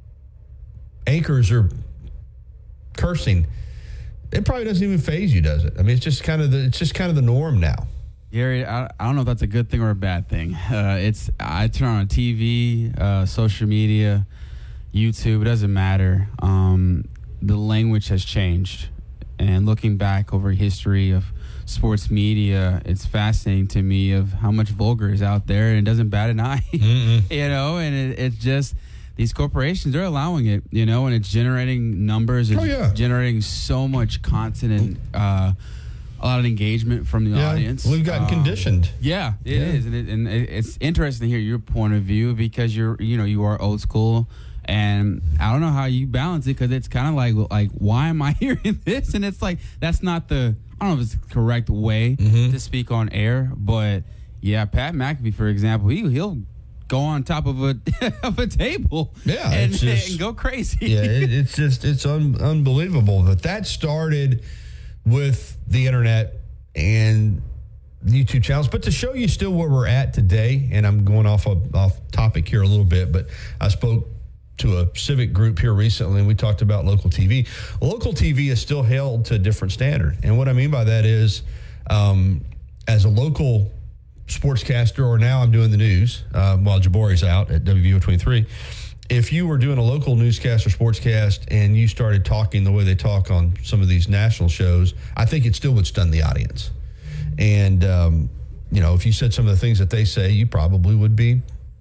anchors are cursing, it probably doesn't even faze you, does it? I mean, it's just kind of the norm now. Gary, I don't know if that's a good thing or a bad thing. I turn on TV, social media, YouTube, it doesn't matter. The language has changed. And looking back over history of sports media, it's fascinating to me of how much vulgar is out there, and it doesn't bat an eye. And it's just these corporations, they're allowing it, and it's generating numbers. It's generating so much content and a lot of engagement from the audience. We've gotten conditioned. Yeah, it is. And it's interesting to hear your point of view because you are old school. And I don't know how you balance it because it's kind of like, why am I hearing this? And it's like, that's not I don't know if it's the correct way to speak on air. But, yeah, Pat McAfee, for example, he'll go on top of a table and go crazy. Yeah, it's unbelievable. But that started with the internet and YouTube channels. But to show you still where we're at today, and I'm going off topic here a little bit, but I spoke to a civic group here recently, and we talked about local TV. Local TV is still held to a different standard. And what I mean by that is, as a local sportscaster, or now I'm doing the news while Jabari's out at WVO 23, if you were doing a local newscast or sportscast and you started talking the way they talk on some of these national shows, I think it still would stun the audience. And, if you said some of the things that they say, you probably would be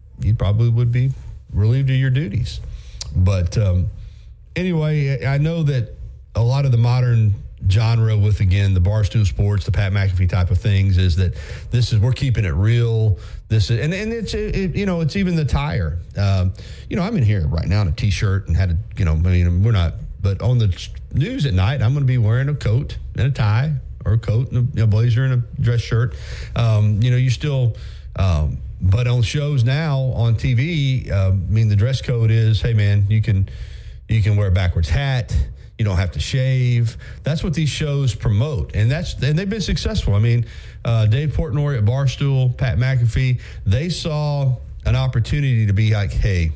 relieved of your duties. But anyway, I know that a lot of the modern genre with, again, the Barstool Sports, the Pat McAfee type of things, is that we're keeping it real. It's even the tire. I'm in here right now in a T-shirt and we're not, but on the news at night, I'm going to be wearing a coat and a tie, or a coat and a blazer and a dress shirt. You still, but on shows now on TV, the dress code is, hey man, you can wear a backwards hat. You don't have to shave. That's what these shows promote, and they've been successful. Dave Portnoy at Barstool, Pat McAfee, they saw an opportunity to be like, hey,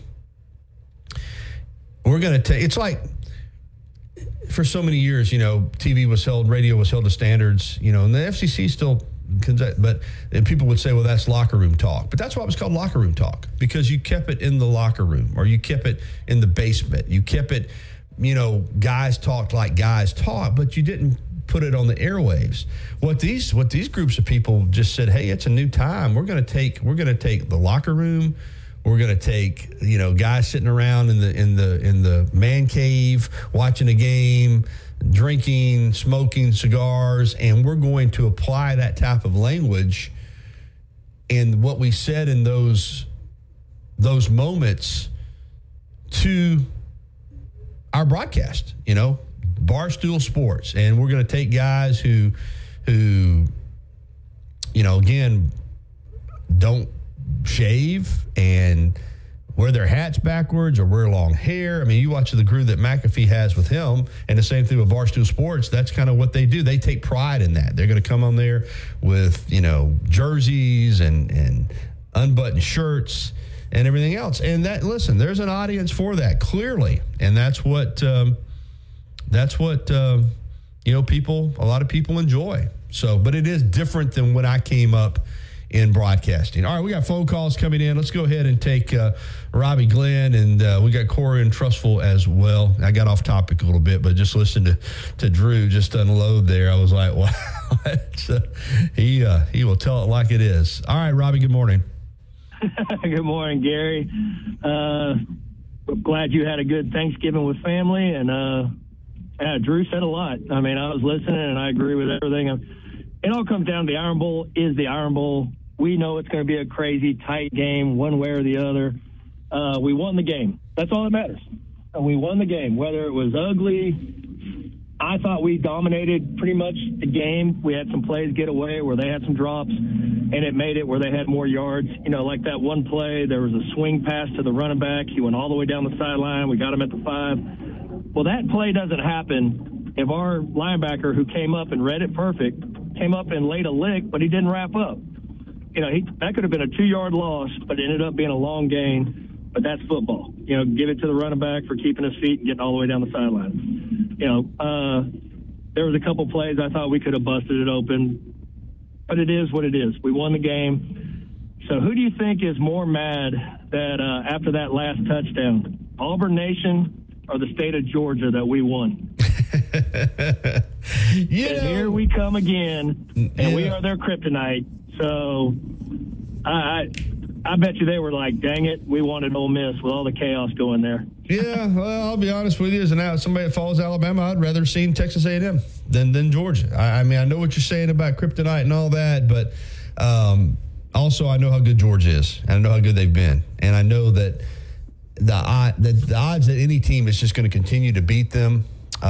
we're going to take. It's like for so many years, TV was held, radio was held to standards, and the FCC still. But people would say, well, that's locker room talk. But that's why it was called locker room talk, because you kept it in the locker room, or you kept it in the basement. You kept it. Guys talked like guys talk, but you didn't put it on the airwaves. What these groups of people just said, hey, it's a new time. We're going to take the locker room. We're going to take guys sitting around in the man cave watching a game, drinking, smoking cigars, and we're going to apply that type of language and what we said in those moments to our broadcast, Barstool Sports. And we're going to take guys who again, don't shave and wear their hats backwards or wear long hair. You watch the crew that McAfee has with him, and the same thing with Barstool Sports. That's kind of what they do. They take pride in that. They're going to come on there with, jerseys and unbuttoned shirts and everything else. And there's an audience for that, clearly. And that's what a lot of people enjoy. So, but it is different than when I came up in broadcasting. All right, we got phone calls coming in. Let's go ahead and take Robbie Glenn, and we got Corey and Trussville as well. I got off topic a little bit, but just listen to Drew just unload there. I was like, wow. He will tell it like it is. All right, Robbie, good morning. Good morning, Gary. Glad you had a good Thanksgiving with family, and Drew said a lot. I was listening, and I agree with everything. It all comes down to the Iron Bowl is the Iron Bowl. We know it's going to be a crazy, tight game, one way or the other. We won the game. That's all that matters. And we won the game, whether it was ugly. I thought we dominated pretty much the game. We had some plays get away where they had some drops, and it made it where they had more yards. Like that one play, there was a swing pass to the running back. He went all the way down the sideline. We got him at the 5. Well, that play doesn't happen if our linebacker, who came up and read it perfect, came up and laid a lick, but he didn't wrap up. That could have been a 2-yard loss, but it ended up being a long gain. But that's football. Give it to the running back for keeping his feet and getting all the way down the sideline. There was a couple plays I thought we could have busted it open, but it is what it is. We won the game. So who do you think is more mad that after that last touchdown, Auburn Nation or the state of Georgia that we won? And here we come again, and we are their kryptonite. So I bet you they were like, dang it, we wanted Ole Miss with all the chaos going there. Yeah, well, I'll be honest with you. As somebody that follows Alabama, I'd rather see Texas A&M than Georgia. I know what you're saying about kryptonite and all that, but also I know how good Georgia is, and I know how good they've been, and I know that the odds that any team is just going to continue to beat them.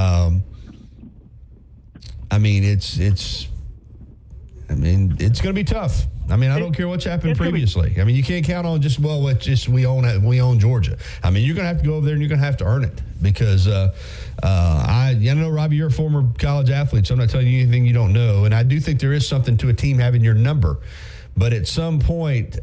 It's going to be tough. I don't care what's happened previously. You can't count on we own Georgia. You're going to have to go over there and you're going to have to earn it, because I know, Robbie, you're a former college athlete, so I'm not telling you anything you don't know. And I do think there is something to a team having your number, but at some point,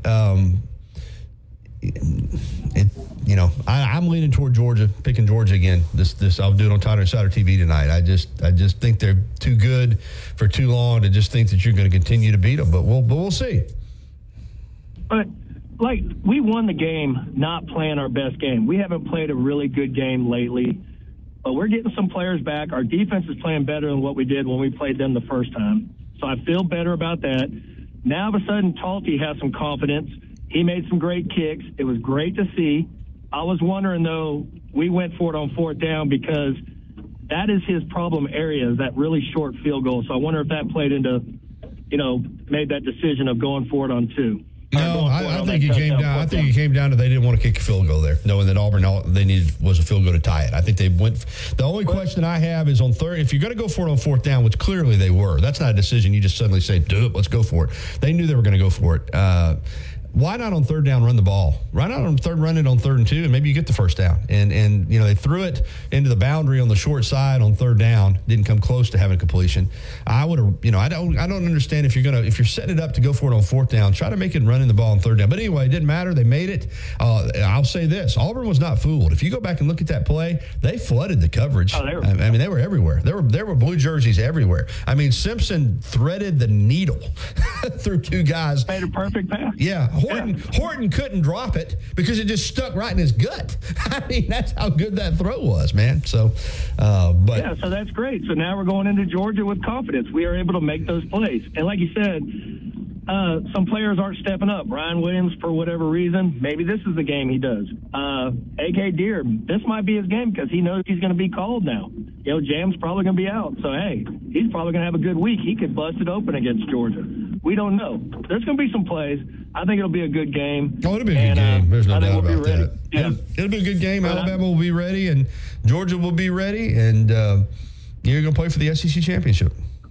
I'm leaning toward Georgia, picking Georgia again. This I'll do it on Tyler Insider TV tonight. I just think they're too good for too long to just think that you're going to continue to beat them. But we'll see. But we won the game not playing our best game. We haven't played a really good game lately, but we're getting some players back. Our defense is playing better than what we did when we played them the first time. So I feel better about that. Now, all of a sudden, Talty has some confidence. He made some great kicks. It was great to see. I was wondering, though, we went for it on 4th down because that is his problem area, is that really short field goal. So I wonder if that played into, made that decision of going for it on 2. No, I think it came down to they didn't want to kick a field goal there, knowing that Auburn, all they needed was a field goal to tie it. I think they went. The only question I have is on third. If you're going to go for it on fourth down, which clearly they were, that's not a decision you just suddenly say, "Do it, let's go for it." They knew they were going to go for it. Why not on third down run the ball? Why not run it on 3rd and 2, and maybe you get the first down. And they threw it into the boundary on the short side on 3rd down. Didn't come close to having completion. I would have, I don't understand if you're setting it up to go for it on 4th down, try to make it running the ball on 3rd down. But anyway, it didn't matter. They made it. I'll say this: Auburn was not fooled. If you go back and look at that play, they flooded the coverage. They were everywhere. There were blue jerseys everywhere. I mean, Simpson threaded the needle through 2 guys. Made a perfect pass. Yeah. Horton couldn't drop it because it just stuck right in his gut. I mean, that's how good that throw was, man. So, so that's great. So now we're going into Georgia with confidence. We are able to make those plays. And like you said, some players aren't stepping up. Ryan Williams, for whatever reason, maybe this is the game he does. A.K. Deere, this might be his game because he knows he's going to be called now. Jam's probably going to be out. So, hey, he's probably going to have a good week. He could bust it open against Georgia. We don't know. There's going to be some plays. I think it'll be a good game. Oh, it'll be a good game. There's no doubt about that. Yeah. It'll be a good game. Alabama will be ready, and Georgia will be ready, and you're going to play for the SEC championship.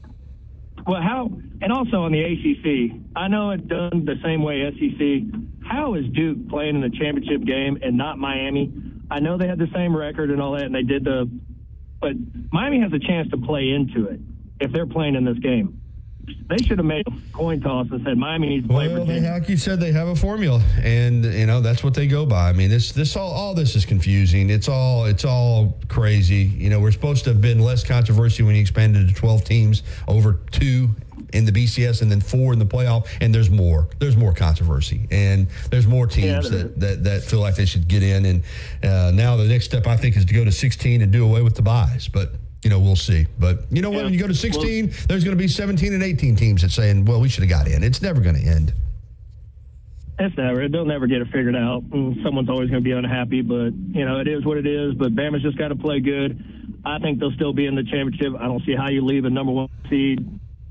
Well, and also on the ACC, I know it's done the same way SEC. How is Duke playing in the championship game and not Miami? I know they had the same record and all that, and they did but Miami has a chance to play into it if they're playing in this game. They should have made a coin toss and said Miami needs to play Virginia. Like you said, they have a formula, and that's what they go by. I mean, all this is confusing. It's all crazy. We're supposed to have been less controversy when you expanded to 12 teams over 2 in the BCS and then 4 in the playoff, and there's more. There's more controversy, and there's more teams that feel like they should get in. And now the next step, I think, is to go to 16 and do away with the buys, but. We'll see. But when you go to 16, there's going to be 17 and 18 teams that saying, well, we should have got in. It's never going to end. They'll never get it figured out. Someone's always going to be unhappy, but, it is what it is. But Bama's just got to play good. I think they'll still be in the championship. I don't see how you leave a number 1 seed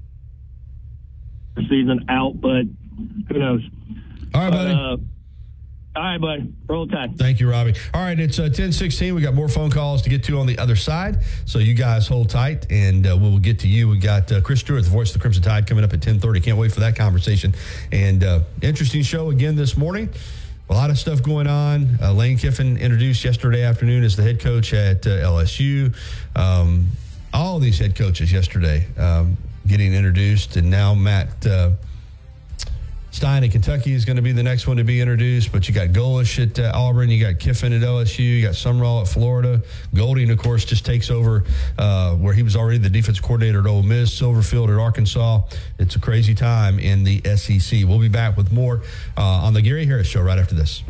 season out, but who knows? All right, buddy. All right, buddy. Roll Tide. Thank you, Robbie. All right, it's 10:16. We got more phone calls to get to on the other side, so you guys hold tight, and we'll get to you. We got Chris Stewart, the voice of the Crimson Tide, coming up at 10:30. Can't wait for that conversation. And interesting show again this morning. A lot of stuff going on. Lane Kiffin introduced yesterday afternoon as the head coach at LSU. All these head coaches yesterday getting introduced, and now Matt Stein at Kentucky is going to be the next one to be introduced, but you got Golish at Auburn, you got Kiffin at LSU, you got Sumrall at Florida. Golding, of course, just takes over where he was already the defensive coordinator at Ole Miss, Silverfield at Arkansas. It's a crazy time in the SEC. We'll be back with more on the Gary Harris Show right after this.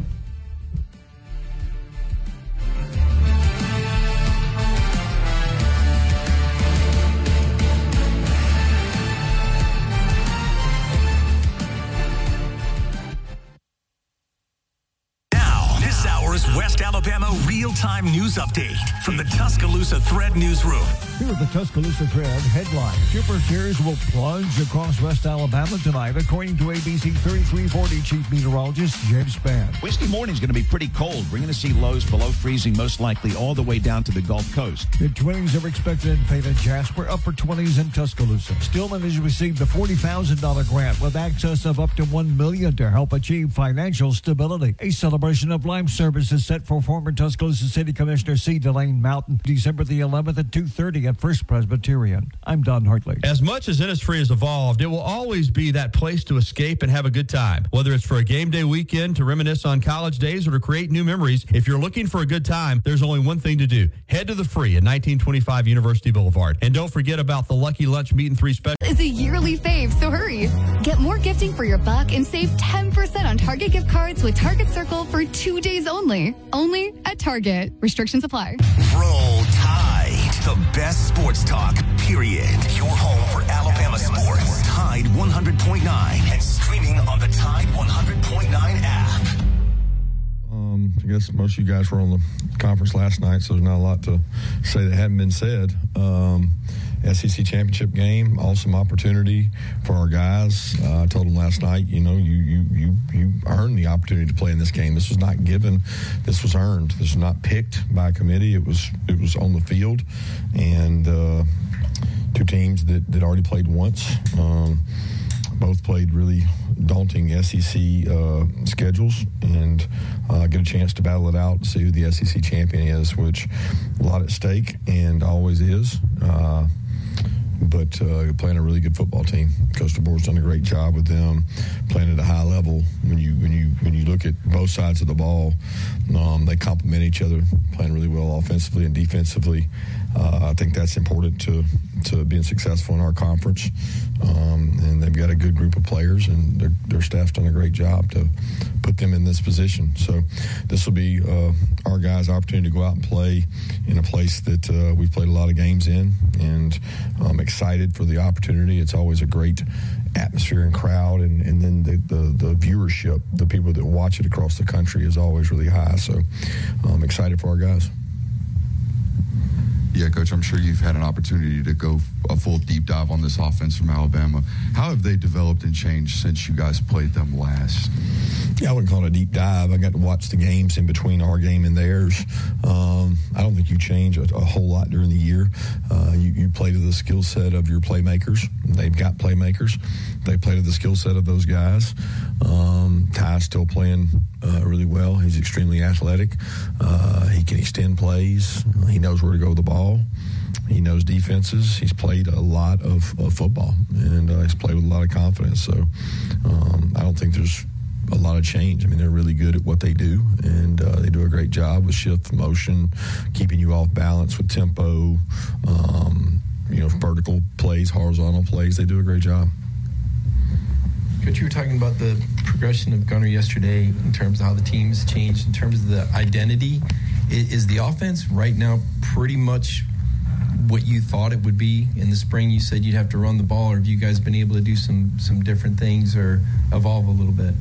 West Alabama real-time news update from the Tuscaloosa Thread newsroom. Here at the Tuscaloosa Thread headline: temperatures will plunge across West Alabama tonight, according to ABC 3340 Chief Meteorologist James Spann. Wednesday morning is going to be pretty cold. We're going to see lows below freezing, most likely all the way down to the Gulf Coast. Mid-20s are expected in Fayette and Jasper, upper 20s in Tuscaloosa. Stillman has received a $40,000 grant with access of up to $1 million to help achieve financial stability. A celebration of life service is set for former Tuscaloosa City Commissioner C. Delane Mountain, December the 11th at 2:30 at First Presbyterian. I'm Don Hartley. As much as Innisfree has evolved, it will always be that place to escape and have a good time. Whether it's for a game day weekend, to reminisce on college days, or to create new memories, if you're looking for a good time, there's only one thing to do. Head to the Free at 1925 University Boulevard. And don't forget about the Lucky Lunch Meat and 3 special. It's a yearly fave, so hurry. Get more gifting for your buck and save 10% on Target gift cards with Target Circle for 2 days only. Only at Target. Restrictions apply. Roll Tide. The best sports talk, period. Your home for Alabama sports. Tide 100.9 and streaming on the Tide 100.9 app. I guess most of you guys were on the conference last night, so there's not a lot to say that hadn't been said. SEC championship game, awesome opportunity for our guys. I told them last night, you earned the opportunity to play in this game. This was not given. This was earned. This was not picked by a committee. It was on the field, and two teams that already played once. Both played really daunting SEC schedules, and get a chance to battle it out, see who the SEC champion is, which a lot at stake and always is. But playing a really good football team. Coach DeBoer's done a great job with them, playing at a high level. When you look at both sides of the ball, they complement each other, playing really well offensively and defensively. I think that's important to being successful in our conference. And they've got a good group of players, and their staff's done a great job to put them in this position. So this will be our guys' opportunity to go out and play in a place that we've played a lot of games in, and I'm excited for the opportunity. It's always a great atmosphere and crowd, and then the viewership, the people that watch it across the country is always really high. So I'm excited for our guys. Yeah, Coach, I'm sure you've had an opportunity to go a full deep dive on this offense from Alabama. How have they developed and changed since you guys played them last? Yeah, I wouldn't call it a deep dive. I got to watch the games in between our game and theirs. I don't think you change a whole lot during the year. You play to the skill set of your playmakers. They've got playmakers. They play to the skill set of those guys. Ty's still playing really well. He's extremely athletic. He can extend plays. He knows where to go with the ball. He knows defenses. He's played a lot of football, and he's played with a lot of confidence. So I don't think there's a lot of change. I mean, they're really good at what they do, and they do a great job with shift, motion, keeping you off balance with tempo, vertical plays, horizontal plays. They do a great job. Coach, you were talking about the progression of Gunner yesterday in terms of how the team's changed, in terms of the identity. Is the offense right now pretty much what you thought it would be? In the spring, you said you'd have to run the ball, or have you guys been able to do some different things or evolve a little bit?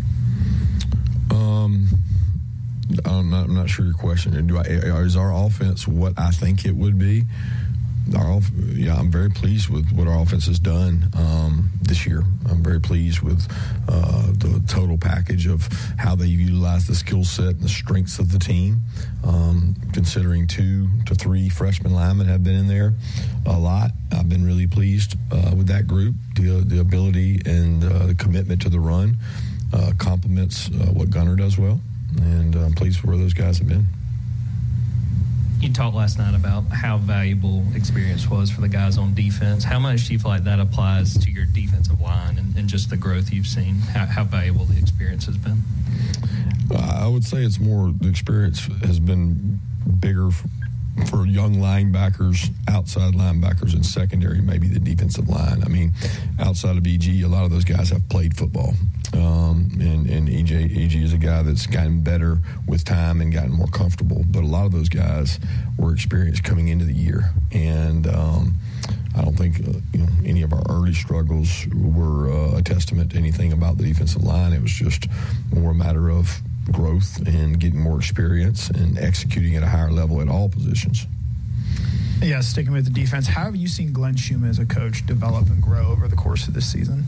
I'm not sure your question. Is our offense what I think it would be? I'm very pleased with what our offense has done this year. I'm very pleased with the total package of how they utilize the skill set and the strengths of the team. Considering 2 to 3 freshman linemen have been in there a lot, I've been really pleased with that group. The ability and the commitment to the run complements what Gunner does well, and I'm pleased with where those guys have been. You talked last night about how valuable experience was for the guys on defense. How much do you feel like that applies to your defensive line and just the growth you've seen? How valuable the experience has been? I would say it's more the experience has been bigger for young linebackers, outside linebackers, and secondary, maybe the defensive line. I mean, outside of EG, a lot of those guys have played football. And EG is a guy that's gotten better with time and gotten more comfortable. But a lot of those guys were experienced coming into the year. And I don't think any of our early struggles were a testament to anything about the defensive line. It was just more a matter of growth and getting more experience and executing at a higher level at all positions. Yeah, sticking with the defense, how have you seen Glenn Schumann as a coach develop and grow over the course of this season?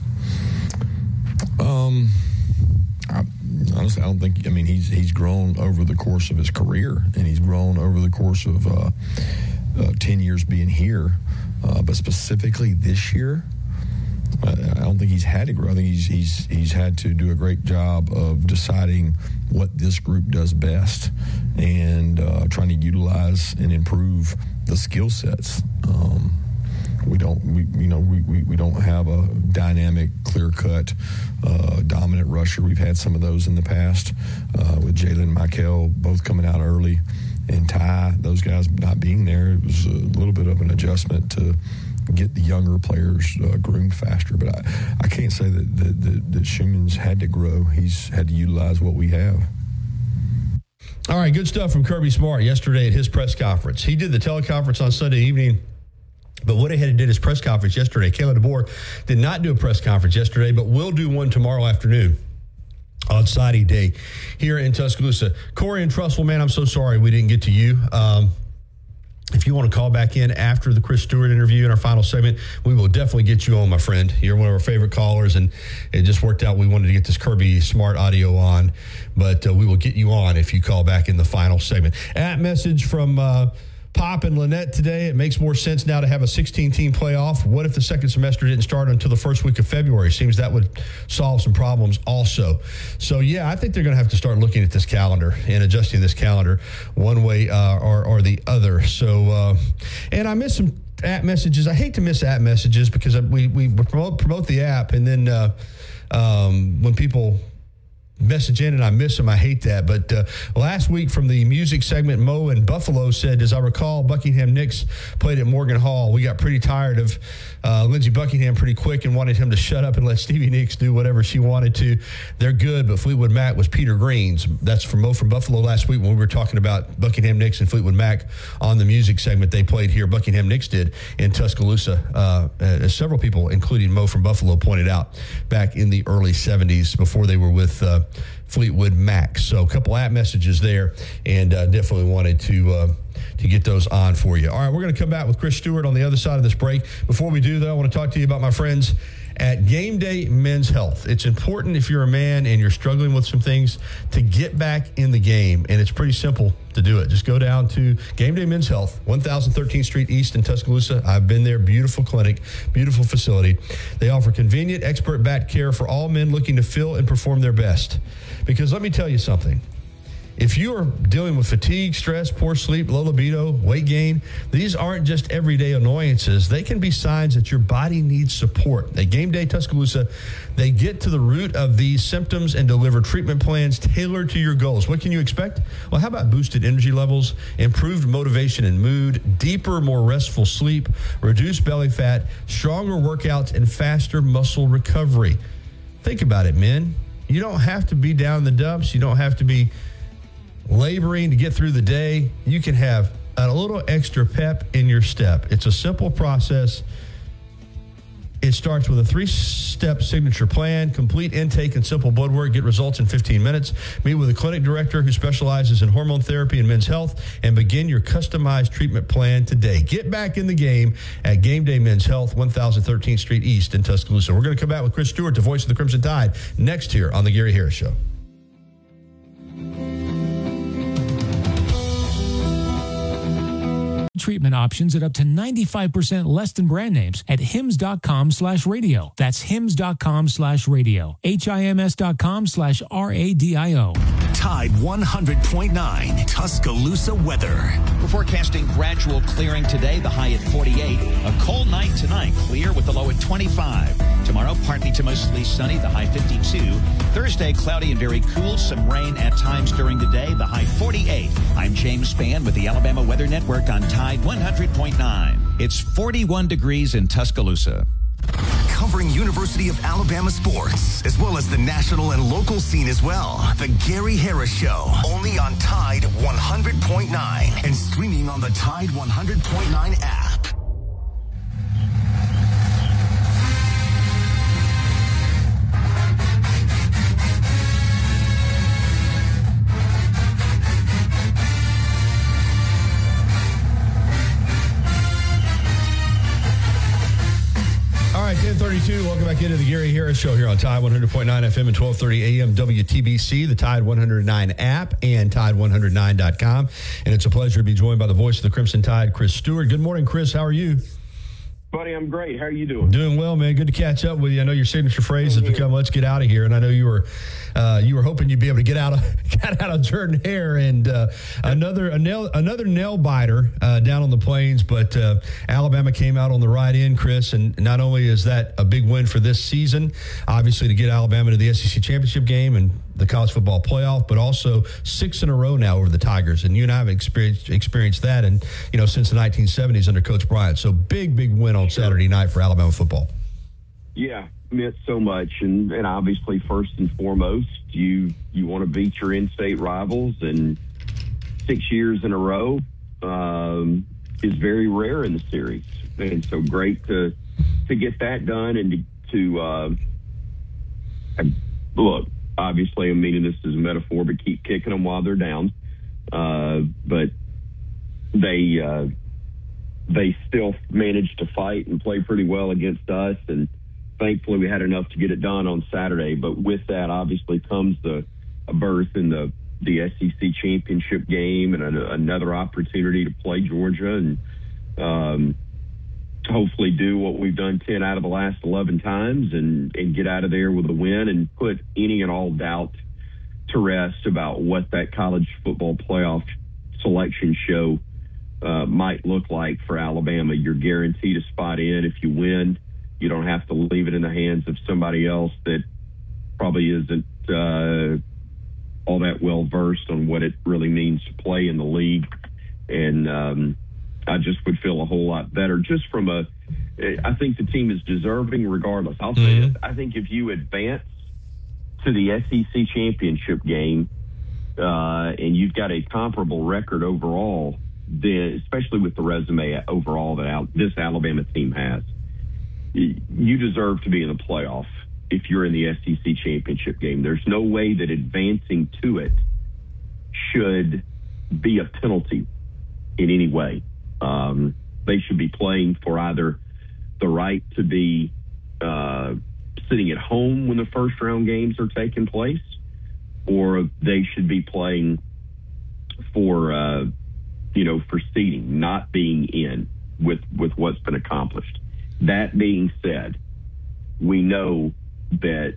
Honestly, I don't think. I mean, he's grown over the course of his career, and he's grown over the course of 10 years being here. But specifically this year, I don't think he's had to grow. I think he's had to do a great job of deciding what this group does best and trying to utilize and improve the skill sets. We don't have a dynamic, clear-cut, dominant rusher. We've had some of those in the past with Jalen and Michael both coming out early, and Ty, those guys not being there. It was a little bit of an adjustment to get the younger players groomed faster. But I can't say that Schumann's had to grow. He's had to utilize what we have. All right, good stuff from Kirby Smart yesterday at his press conference. He did the teleconference on Sunday evening, but went ahead and did his press conference yesterday. Kalen DeBoer did not do a press conference yesterday, but will do one tomorrow afternoon. on signing day here in Tuscaloosa. Corey and Trussell, man, I'm so sorry we didn't get to you. If you want to call back in after the Chris Stewart interview in our final segment, we will definitely get you on, my friend. You're one of our favorite callers, and it just worked out. We wanted to get this Kirby Smart audio on, but we will get you on if you call back in the final segment. Message from Pop and Lynette today. It makes more sense now to have a 16-team playoff. What if the second semester didn't start until the first week of February? Seems that would solve some problems also. So, yeah, I think they're going to have to start looking at this calendar and adjusting this calendar one way or the other. So, and I miss some app messages. I hate to miss app messages because we promote the app, and then when people message in and I miss them, I hate that. But last week from the music segment, Mo in Buffalo said, as I recall, Buckingham Nicks played at Morgan Hall. We got pretty tired of Lindsey Buckingham pretty quick and wanted him to shut up and let Stevie Nicks do whatever she wanted to. They're good, but Fleetwood Mac was Peter Green's. That's from Mo from Buffalo last week when we were talking about Buckingham Nicks and Fleetwood Mac on the music segment they played here. Buckingham Nicks did in Tuscaloosa, as several people, including Mo from Buffalo, pointed out back in the early 70s before they were with Fleetwood Mac. So a couple app messages there, and definitely wanted to get those on for you. All right, we're going to come back with Chris Stewart on the other side of this break. Before we do, though, I want to talk to you about my friends at Game Day Men's Health. It's important if you're a man and you're struggling with some things to get back in the game, and it's pretty simple to do it. Just go down to Game Day Men's Health, 1013th Street East in Tuscaloosa. I've been there. Beautiful clinic, beautiful facility. They offer convenient, expert back care for all men looking to feel and perform their best. Because let me tell you something. If you are dealing with fatigue, stress, poor sleep, low libido, weight gain, these aren't just everyday annoyances. They can be signs that your body needs support. At Game Day Tuscaloosa, they get to the root of these symptoms and deliver treatment plans tailored to your goals. What can you expect? Well, how about boosted energy levels, improved motivation and mood, deeper, more restful sleep, reduced belly fat, stronger workouts, and faster muscle recovery? Think about it, men. You don't have to be down in the dumps. You don't have to be laboring to get through the day. You can have a little extra pep in your step. It's a simple process. It starts with a 3-step signature plan, complete intake and simple blood work, get results in 15 minutes. Meet with a clinic director who specializes in hormone therapy and men's health, and begin your customized treatment plan today. Get back in the game at Game Day Men's Health, 1013th Street East in Tuscaloosa. We're going to come back with Chris Stewart, the voice of the Crimson Tide, next here on The Gary Harris Show. Treatment options at up to 95% less than brand names at hims.com/radio. That's hims.com/radio. HIMS.com/RADIO. Tide 100.9 Tuscaloosa weather. We're forecasting gradual clearing today, the high at 48. A cold night tonight, clear with the low at 25. Tomorrow, partly to mostly sunny, the high 52. Thursday, cloudy and very cool. Some rain at times during the day, the high 48. I'm James Spann with the Alabama Weather Network on Tide 100.9. It's 41 degrees in Tuscaloosa. Covering University of Alabama sports, as well as the national and local scene as well. The Gary Harris Show, only on Tide 100.9 and streaming on the Tide 100.9 app. All right, 10:32. Welcome back into the Gary Harris Show here on Tide 100.9 FM and 1230 AM WTBC, the Tide 109 app, and Tide109.com. And it's a pleasure to be joined by the voice of the Crimson Tide, Chris Stewart. Good morning, Chris. How are you? Buddy, I'm great. How are you doing? Doing well, man. Good to catch up with you. I know your signature phrase has become "Let's get out of here," and I know you were hoping you'd be able to get out of Jordan Hare, and another nail biter down on the plains. But Alabama came out on the right end, Chris, and not only is that a big win for this season, obviously to get Alabama to the SEC championship game and the college football playoff, but also 6 in a row now over the Tigers. And you and I have experienced that, and since the 1970s under Coach Bryant. So big win on Saturday night for Alabama football. Yeah, meant so much, and obviously first and foremost, you want to beat your in-state rivals, and 6 years in a row is very rare in the series, and so great to get that done, and to look. obviously, I'm meaning this as a metaphor, but keep kicking them while they're down. But they still managed to fight and play pretty well against us, and thankfully we had enough to get it done on Saturday. But with that, obviously, comes a berth in the SEC championship game and another opportunity to play Georgia and hopefully do what we've done 10 out of the last 11 times and get out of there with a win and put any and all doubt to rest about what that college football playoff selection show might look like for Alabama. You're guaranteed a spot in if you win. You don't have to leave it in the hands of somebody else that probably isn't all that well versed on what it really means to play in the league. And I just would feel a whole lot better just from I think the team is deserving regardless. I'll say this. I think if you advance to the SEC championship game and you've got a comparable record overall, then, especially with the resume overall that this Alabama team has, you deserve to be in the playoff if you're in the SEC championship game. There's no way that advancing to it should be a penalty in any way. They should be playing for either the right to be sitting at home when the first round games are taking place, or they should be playing for seeding, not being in with what's been accomplished. That being said, we know that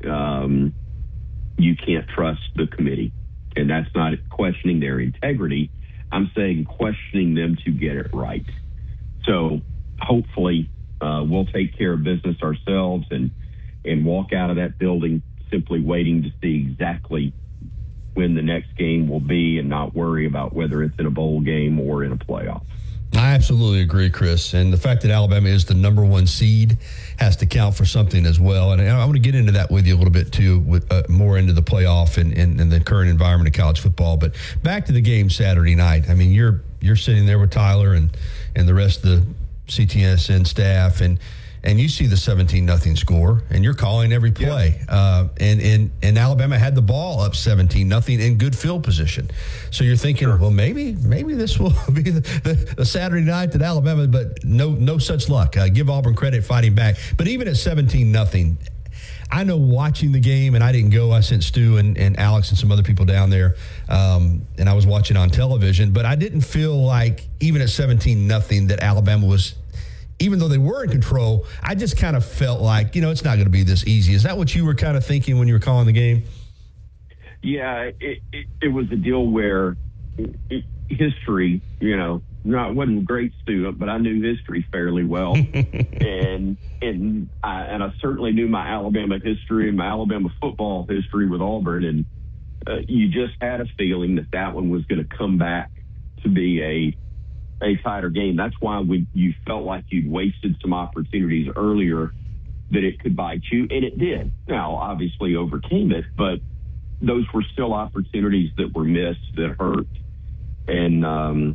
you can't trust the committee, and that's not questioning their integrity. I'm saying questioning them to get it right. So hopefully we'll take care of business ourselves and walk out of that building simply waiting to see exactly when the next game will be and not worry about whether it's in a bowl game or in a playoff. I absolutely agree, Chris. And the fact that Alabama is the number one seed has to count for something as well. And I want to get into that with you a little bit, too, with more into the playoff and the current environment of college football. But back to the game Saturday night. I mean, you're sitting there with Tyler and the rest of the CTSN staff, and you see the 17-0 score, and you're calling every play. Yeah. And Alabama had the ball up 17-0 in good field position. So you're thinking, well, maybe this will be the Saturday night that Alabama, but no such luck. Give Auburn credit fighting back. But even at 17-0, I know watching the game, and I didn't go. I sent Stu and Alex and some other people down there, and I was watching on television. But I didn't feel like even at 17-0 that Alabama was, even though they were in control, I just kind of felt like, it's not going to be this easy. Is that what you were kind of thinking when you were calling the game? Yeah, it was a deal where history, I wasn't a great student, but I knew history fairly well. and I certainly knew my Alabama history and my Alabama football history with Auburn. And you just had a feeling that one was going to come back to be a tighter game. That's why you felt like you'd wasted some opportunities earlier that it could bite you, and it did. Now, obviously overcame it, but those were still opportunities that were missed that hurt. And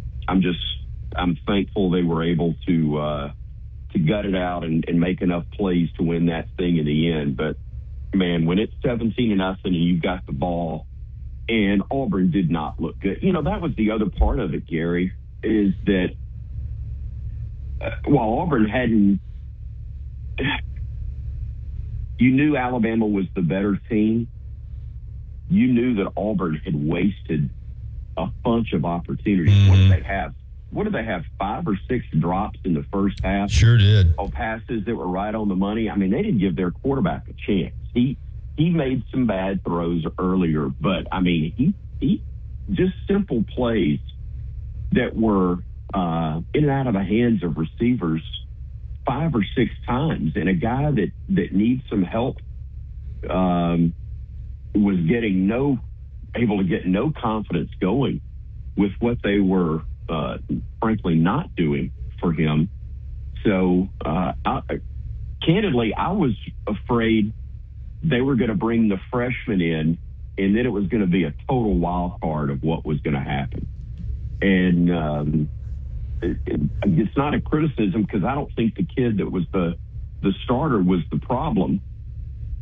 I'm thankful they were able to gut it out and make enough plays to win that thing in the end. But man, when it's 17-0 and you've got the ball, and Auburn did not look good. That was the other part of it, Gary, is that while Auburn hadn't, you knew Alabama was the better team. You knew that Auburn had wasted a bunch of opportunities. Mm-hmm. What did they have? 5 or 6 drops in the first half? Sure did. Of passes that were right on the money. I mean, they didn't give their quarterback a chance. He made some bad throws earlier, but I mean, he just simple plays that were in and out of the hands of receivers 5 or 6 times, and a guy that needs some help was able to get no confidence going with what they were frankly not doing for him. So candidly, I was afraid they were going to bring the freshman in, and then it was going to be a total wild card of what was going to happen. And it's not a criticism, because I don't think the kid that was the starter was the problem.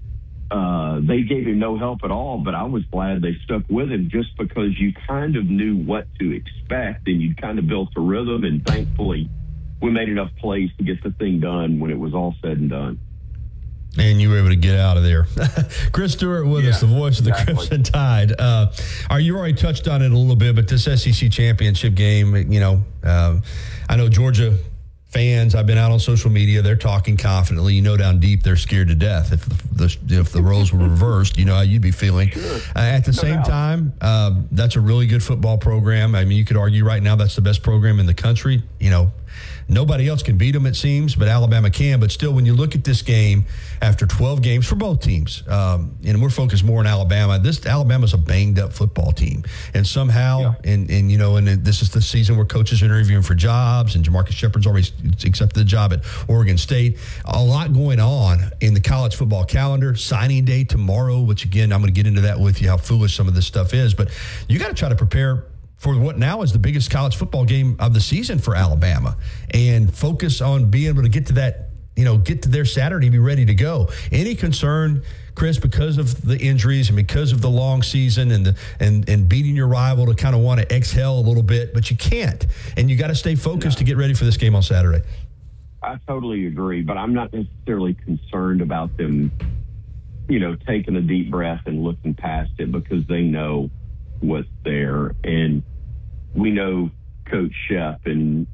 they gave him no help at all, but I was glad they stuck with him just because you kind of knew what to expect and you kind of built a rhythm, and thankfully we made enough plays to get the thing done when it was all said and done. And you were able to get out of there. Chris Stewart with us, the voice of the Crimson Tide. You already touched on it a little bit, but this SEC championship game, I know Georgia fans, I've been out on social media, they're talking confidently. Down deep, they're scared to death. If the roles were reversed, how you'd be feeling. Sure. At the same time, that's a really good football program. I mean, you could argue right now that's the best program in the country. Nobody else can beat them, it seems, but Alabama can. But still, when you look at this game after 12 games for both teams, and we're focused more on Alabama, Alabama's a banged-up football team. And somehow, and this is the season where coaches are interviewing for jobs, and Jamarcus Shepard's already accepted the job at Oregon State. A lot going on in the college football calendar. Signing day tomorrow, which, again, I'm going to get into that with you, how foolish some of this stuff is. But you got to try to prepare for what now is the biggest college football game of the season for Alabama, and focus on being able to get to that, get to their Saturday, be ready to go. Any concern, Chris, because of the injuries and because of the long season and beating your rival to kind of want to exhale a little bit, but you can't, and you got to stay focused to get ready for this game on Saturday? I totally agree, but I'm not necessarily concerned about them, taking a deep breath and looking past it, because they know what's there, and we know Coach Shep, and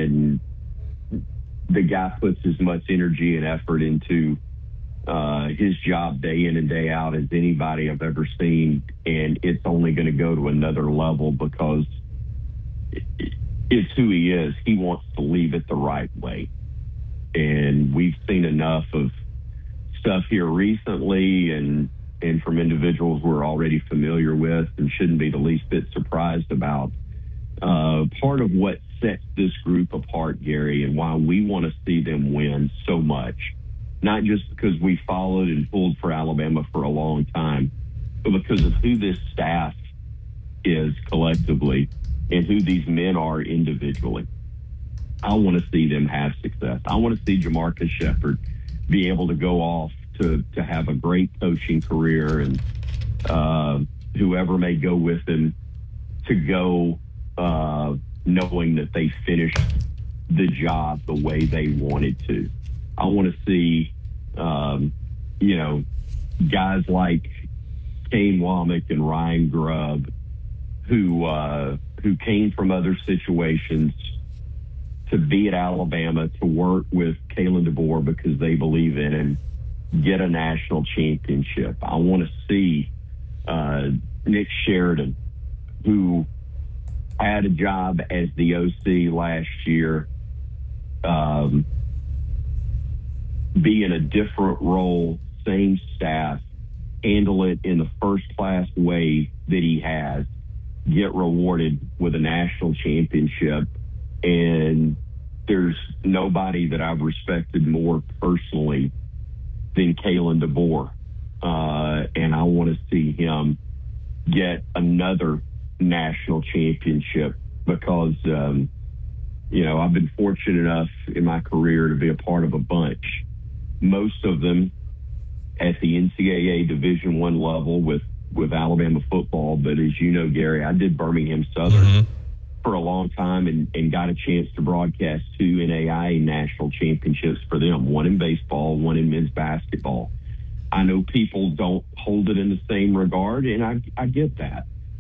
the guy puts as much energy and effort into his job day in and day out as anybody I've ever seen, and it's only going to go to another level because it's who he is. He wants to leave it the right way, and we've seen enough of stuff here recently and from individuals we're already familiar with and shouldn't be the least bit surprised about. Part of what sets this group apart, Gary, and why we want to see them win so much, not just because we followed and pulled for Alabama for a long time, but because of who this staff is collectively and who these men are individually. I want to see them have success. I want to see Jamarcus Shepard be able to go off to have a great coaching career, and whoever may go with him to go knowing that they finished the job the way they wanted to. I want to see, guys like Kane Womack and Ryan Grubb who came from other situations to be at Alabama, to work with Kalen DeBoer because they believe in him, get a national championship. I want to see Nick Sheridan, who had a job as the OC last year, be in a different role, same staff, handle it in the first-class way that he has, get rewarded with a national championship. And there's nobody that I've respected more personally than Kalen DeBoer. And I want to see him get another national championship because, I've been fortunate enough in my career to be a part of a bunch, most of them at the NCAA Division I level with Alabama football. But as you know, Gary, I did Birmingham Southern for a long time and got a chance to broadcast 2 NAIA national championships for them, one in baseball, one in men's basketball. I know people don't hold it in the same regard, and I get that.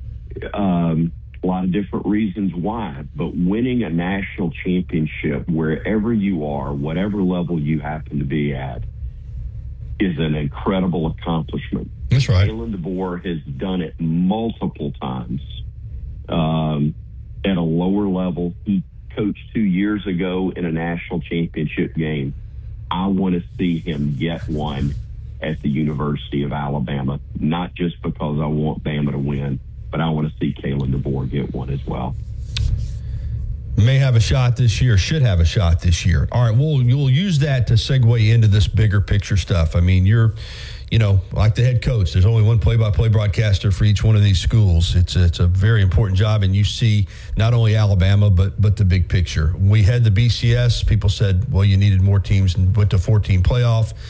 A lot of different reasons why, but winning a national championship wherever you are, whatever level you happen to be at, is an incredible accomplishment. That's right. Kalen DeBoer has done it multiple times at a lower level. He coached 2 years ago in a national championship game. I want to see him get one at the University of Alabama, not just because I want Bama to win, but I want to see Kalen DeBoer get one as well. May have a shot this year, should have a shot this year. All right, we'll use that to segue into this bigger picture stuff. I mean, you're, like the head coach, there's only one play-by-play broadcaster for each one of these schools. It's a very important job, and you see not only Alabama, but the big picture. We had the BCS. People said, well, you needed more teams and went to 14 playoff.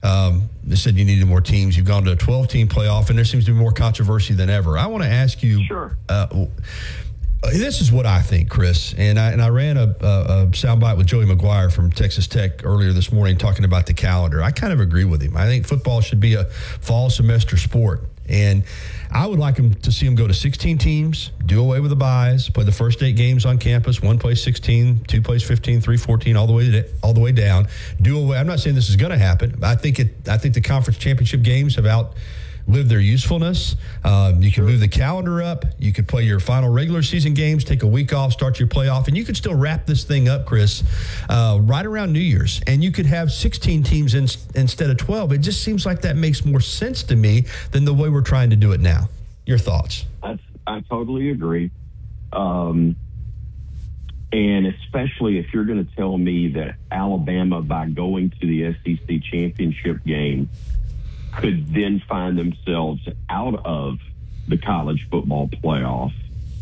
They said you needed more teams. You've gone to a 12-team playoff, and there seems to be more controversy than ever. I want to ask you. Sure. This is what I think, Chris, and I ran a soundbite with Joey McGuire from Texas Tech earlier this morning talking about the calendar. I kind of agree with him. I think football should be a fall semester sport, and I would like to see them go to 16 teams, do away with the byes, play the first 8 games on campus. 1 plays 16, 2 plays 15, 3 14, all the way down. Do away. I'm not saying this is going to happen. I think the conference championship games have outlived their usefulness. You can move the calendar up. You could play your final regular season games, take a week off, start your playoff, and you could still wrap this thing up, Chris, right around New Year's. And you could have 16 teams instead of 12. It just seems like that makes more sense to me than the way we're trying to do it now. Your thoughts? I totally agree. And especially if you're going to tell me that Alabama, by going to the SEC championship game, could then find themselves out of the college football playoff,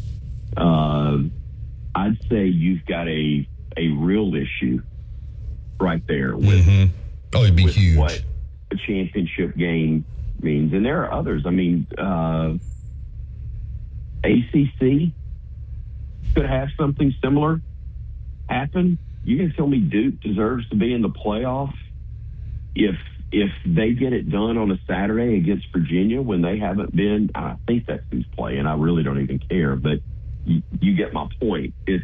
I'd say you've got a real issue right there with, it'd be huge. What a championship game means. And there are others. I mean, ACC could have something similar happen. You can tell me Duke deserves to be in the playoff if they get it done on a Saturday against Virginia when they haven't been. I think that's who's playing. I really don't even care, but you get my point. It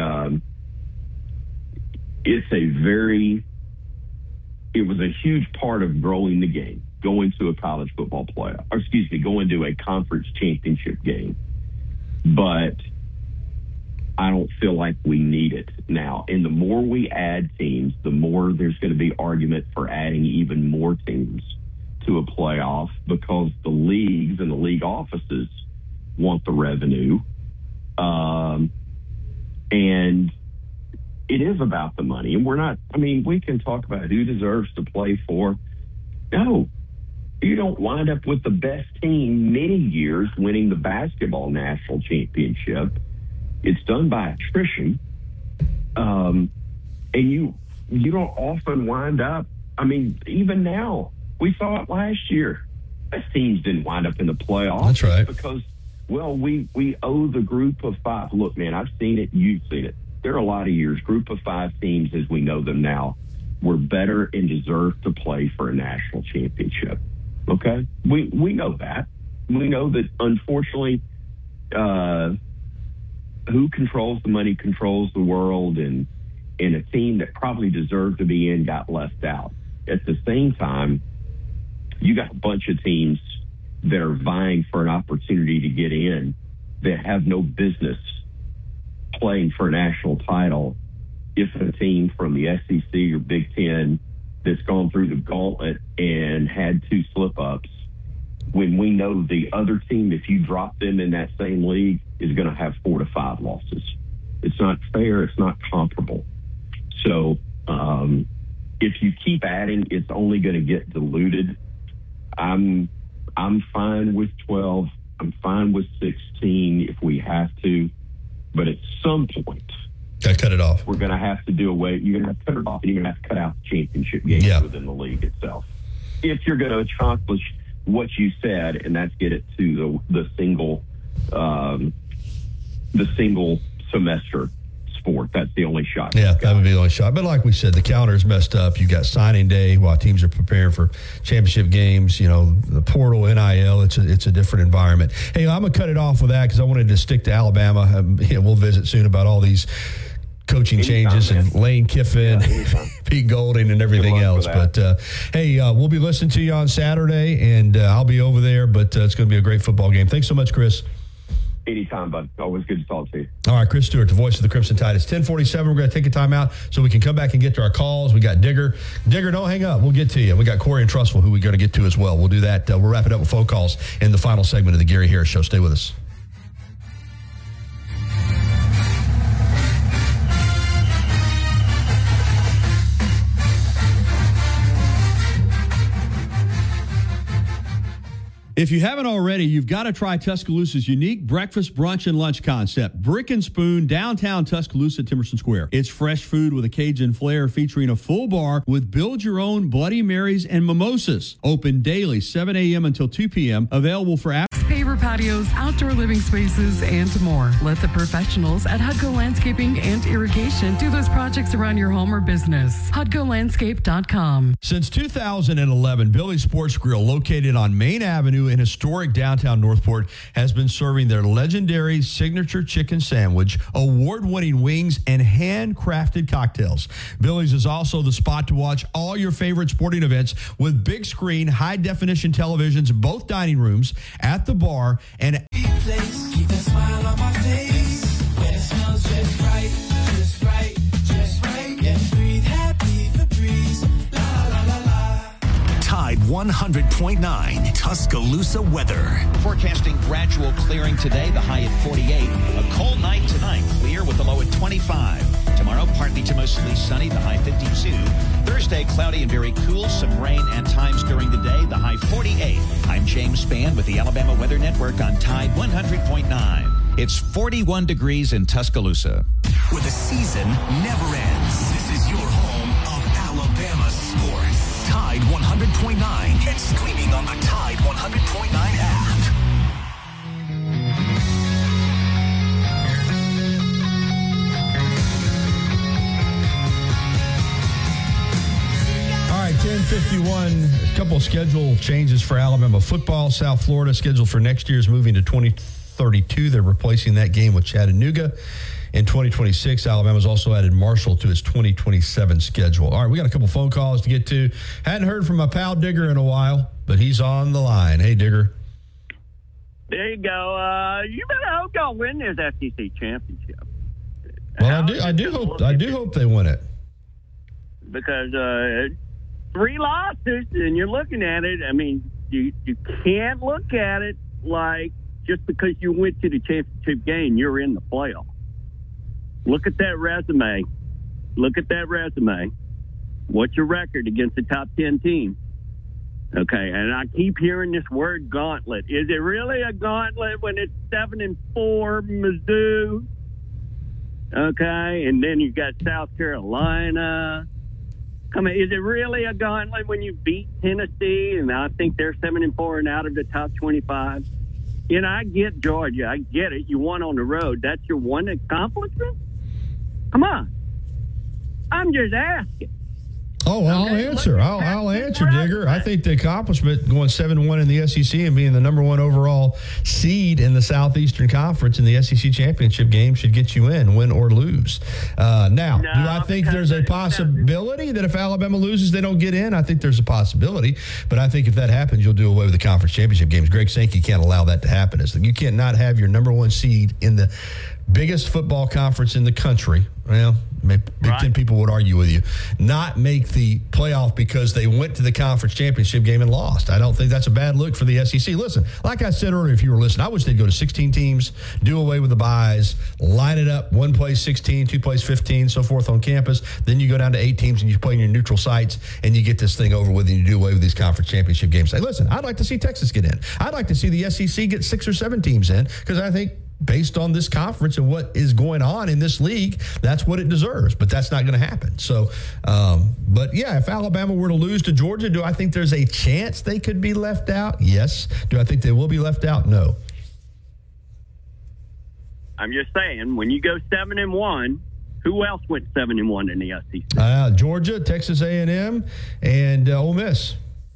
was a huge part of growing the game, going to a college football playoff, going to a conference championship game. But I don't feel like we need it now. And the more we add teams, the more there's going to be argument for adding even more teams to a playoff, because the leagues and the league offices want the revenue. And it is about the money. And we can talk about who deserves to play for. No, you don't wind up with the best team many years winning the basketball national championship. It's done by attrition. And you don't often wind up, even now, we saw it last year. Best teams didn't wind up in the playoffs. That's right. Because, we owe the group of 5. Look, man, I've seen it. You've seen it. There are a lot of years, group of 5 teams as we know them now were better and deserved to play for a national championship. Okay? We know that. We know that, unfortunately, who controls the money controls the world, and a team that probably deserved to be in got left out. At the same time, you got a bunch of teams that are vying for an opportunity to get in that have no business playing for a national title if a team from the SEC or Big Ten that's gone through the gauntlet and had 2 slip-ups, when we know the other team, if you drop them in that same league, is going to have 4 to 5 losses. It's not fair. It's not comparable. So if you keep adding, it's only going to get diluted. I'm fine with 12. I'm fine with 16 if we have to. But at some point, cut it off. We're going to have to do away. You're going to have to cut it off, and you're going to have to cut out the championship games within the league itself. If you're going to accomplish what you said, and that's get it to the single semester sport. That's the only shot. Yeah, that would be the only shot. But like we said, the calendar is messed up. You got signing day while teams are preparing for championship games. The portal, NIL. It's a different environment. Hey, I'm gonna cut it off with that because I wanted to stick to Alabama. We'll visit soon about all these coaching changes and Lane Kiffin, Pete Golding, and everything else. But hey, we'll be listening to you on Saturday, and I'll be over there. But it's going to be a great football game. Thanks so much, Chris. Anytime, bud. Always good to talk to you. All right, Chris Stewart, the voice of the Crimson Tide. It's 10:47. We're going to take a time out so we can come back and get to our calls. We got Digger. Digger, don't hang up. We'll get to you. We got Corey and Trustful, who we're going to get to as well. We'll do that. We'll wrap it up with phone calls in the final segment of the Gary Harris Show. Stay with us. If you haven't already, you've got to try Tuscaloosa's unique breakfast, brunch, and lunch concept. Brick and Spoon, downtown Tuscaloosa, Timerson Square. It's fresh food with a Cajun flair featuring a full bar with build-your-own Bloody Marys and mimosas. Open daily, 7 a.m. until 2 p.m. Available for paver patios, outdoor living spaces, and more. Let the professionals at Hudco Landscaping and Irrigation do those projects around your home or business. HudcoLandscape.com. Since 2011, Billy's Sports Grill, located on Main Avenue in historic downtown Northport, has been serving their legendary signature chicken sandwich, award-winning wings, and handcrafted cocktails. Billy's is also the spot to watch all your favorite sporting events with big screen, high-definition televisions, both dining rooms, at the bar, and keep that smile on my face when it smells just right, just right, just right. Yeah, breathe happy Febreze, la la la la. Tide 100.9 Tuscaloosa weather. Forecasting gradual clearing today, the high at 48. A cold night tonight, clear with the low at 25. Tomorrow, partly to mostly sunny, the high 52. Thursday, cloudy and very cool, some rain at times during the day, the high 48. I'm James Spann with the Alabama Weather Network on Tide 100.9. It's 41 degrees in Tuscaloosa. Where the season never ends. This is your home of Alabama sports. Tide 100.9 and streaming on the Tide 100.9 app. All right, 10:51. A couple of schedule changes for Alabama football. South Florida scheduled for next year is moving to 2032. They're replacing that game with Chattanooga. In 2026, Alabama's also added Marshall to its 2027 schedule. All right, we got a couple phone calls to get to. Hadn't heard from my pal Digger in a while, but he's on the line. Hey, Digger. There you go. You better hope y'all win this SEC championship. Well, I do hope they win it. Because 3 losses, and you're looking at it. I mean, you can't look at it like just because you went to the championship game, you're in the playoff. Look at that resume. What's your record against the top 10 teams? Okay, and I keep hearing this word gauntlet. Is it really a gauntlet when it's 7-4 Mizzou? Okay, and then you got South Carolina. Come on, is it really a gauntlet when you beat Tennessee? And I think they're 7-4 and out of the top 25. You know, I get Georgia. I get it. You won on the road. That's your one accomplishment? Come on. I'm just asking. Oh, well, okay, I'll answer, Digger. I think the accomplishment going 7-1 in the SEC and being the number 1 overall seed in the Southeastern Conference in the SEC championship game should get you in, win or lose. Do I think there's a possibility that if Alabama loses, they don't get in? I think there's a possibility. But I think if that happens, you'll do away with the conference championship games. Greg Sankey can't allow that to happen. You can't not have your number 1 seed in the biggest football conference in the country. Well, Big Ten people would argue with you. Not make the playoff because they went to the conference championship game and lost. I don't think that's a bad look for the SEC. Listen, like I said earlier, if you were listening, I wish they'd go to 16 teams, do away with the byes, line it up, 1 plays 16, 2 plays 15, so forth on campus. Then you go down to 8 teams and you play in your neutral sites and you get this thing over with and you do away with these conference championship games. Say, listen, I'd like to see Texas get in. I'd like to see the SEC get 6 or 7 teams in because I think based on this conference and what is going on in this league, that's what it deserves. But that's not going to happen. So, but yeah, if Alabama were to lose to Georgia, do I think there's a chance they could be left out? Yes. Do I think they will be left out? No. I'm just saying, when you go 7-1, who else went 7-1 in the SEC? Georgia, Texas A&M, and Ole Miss.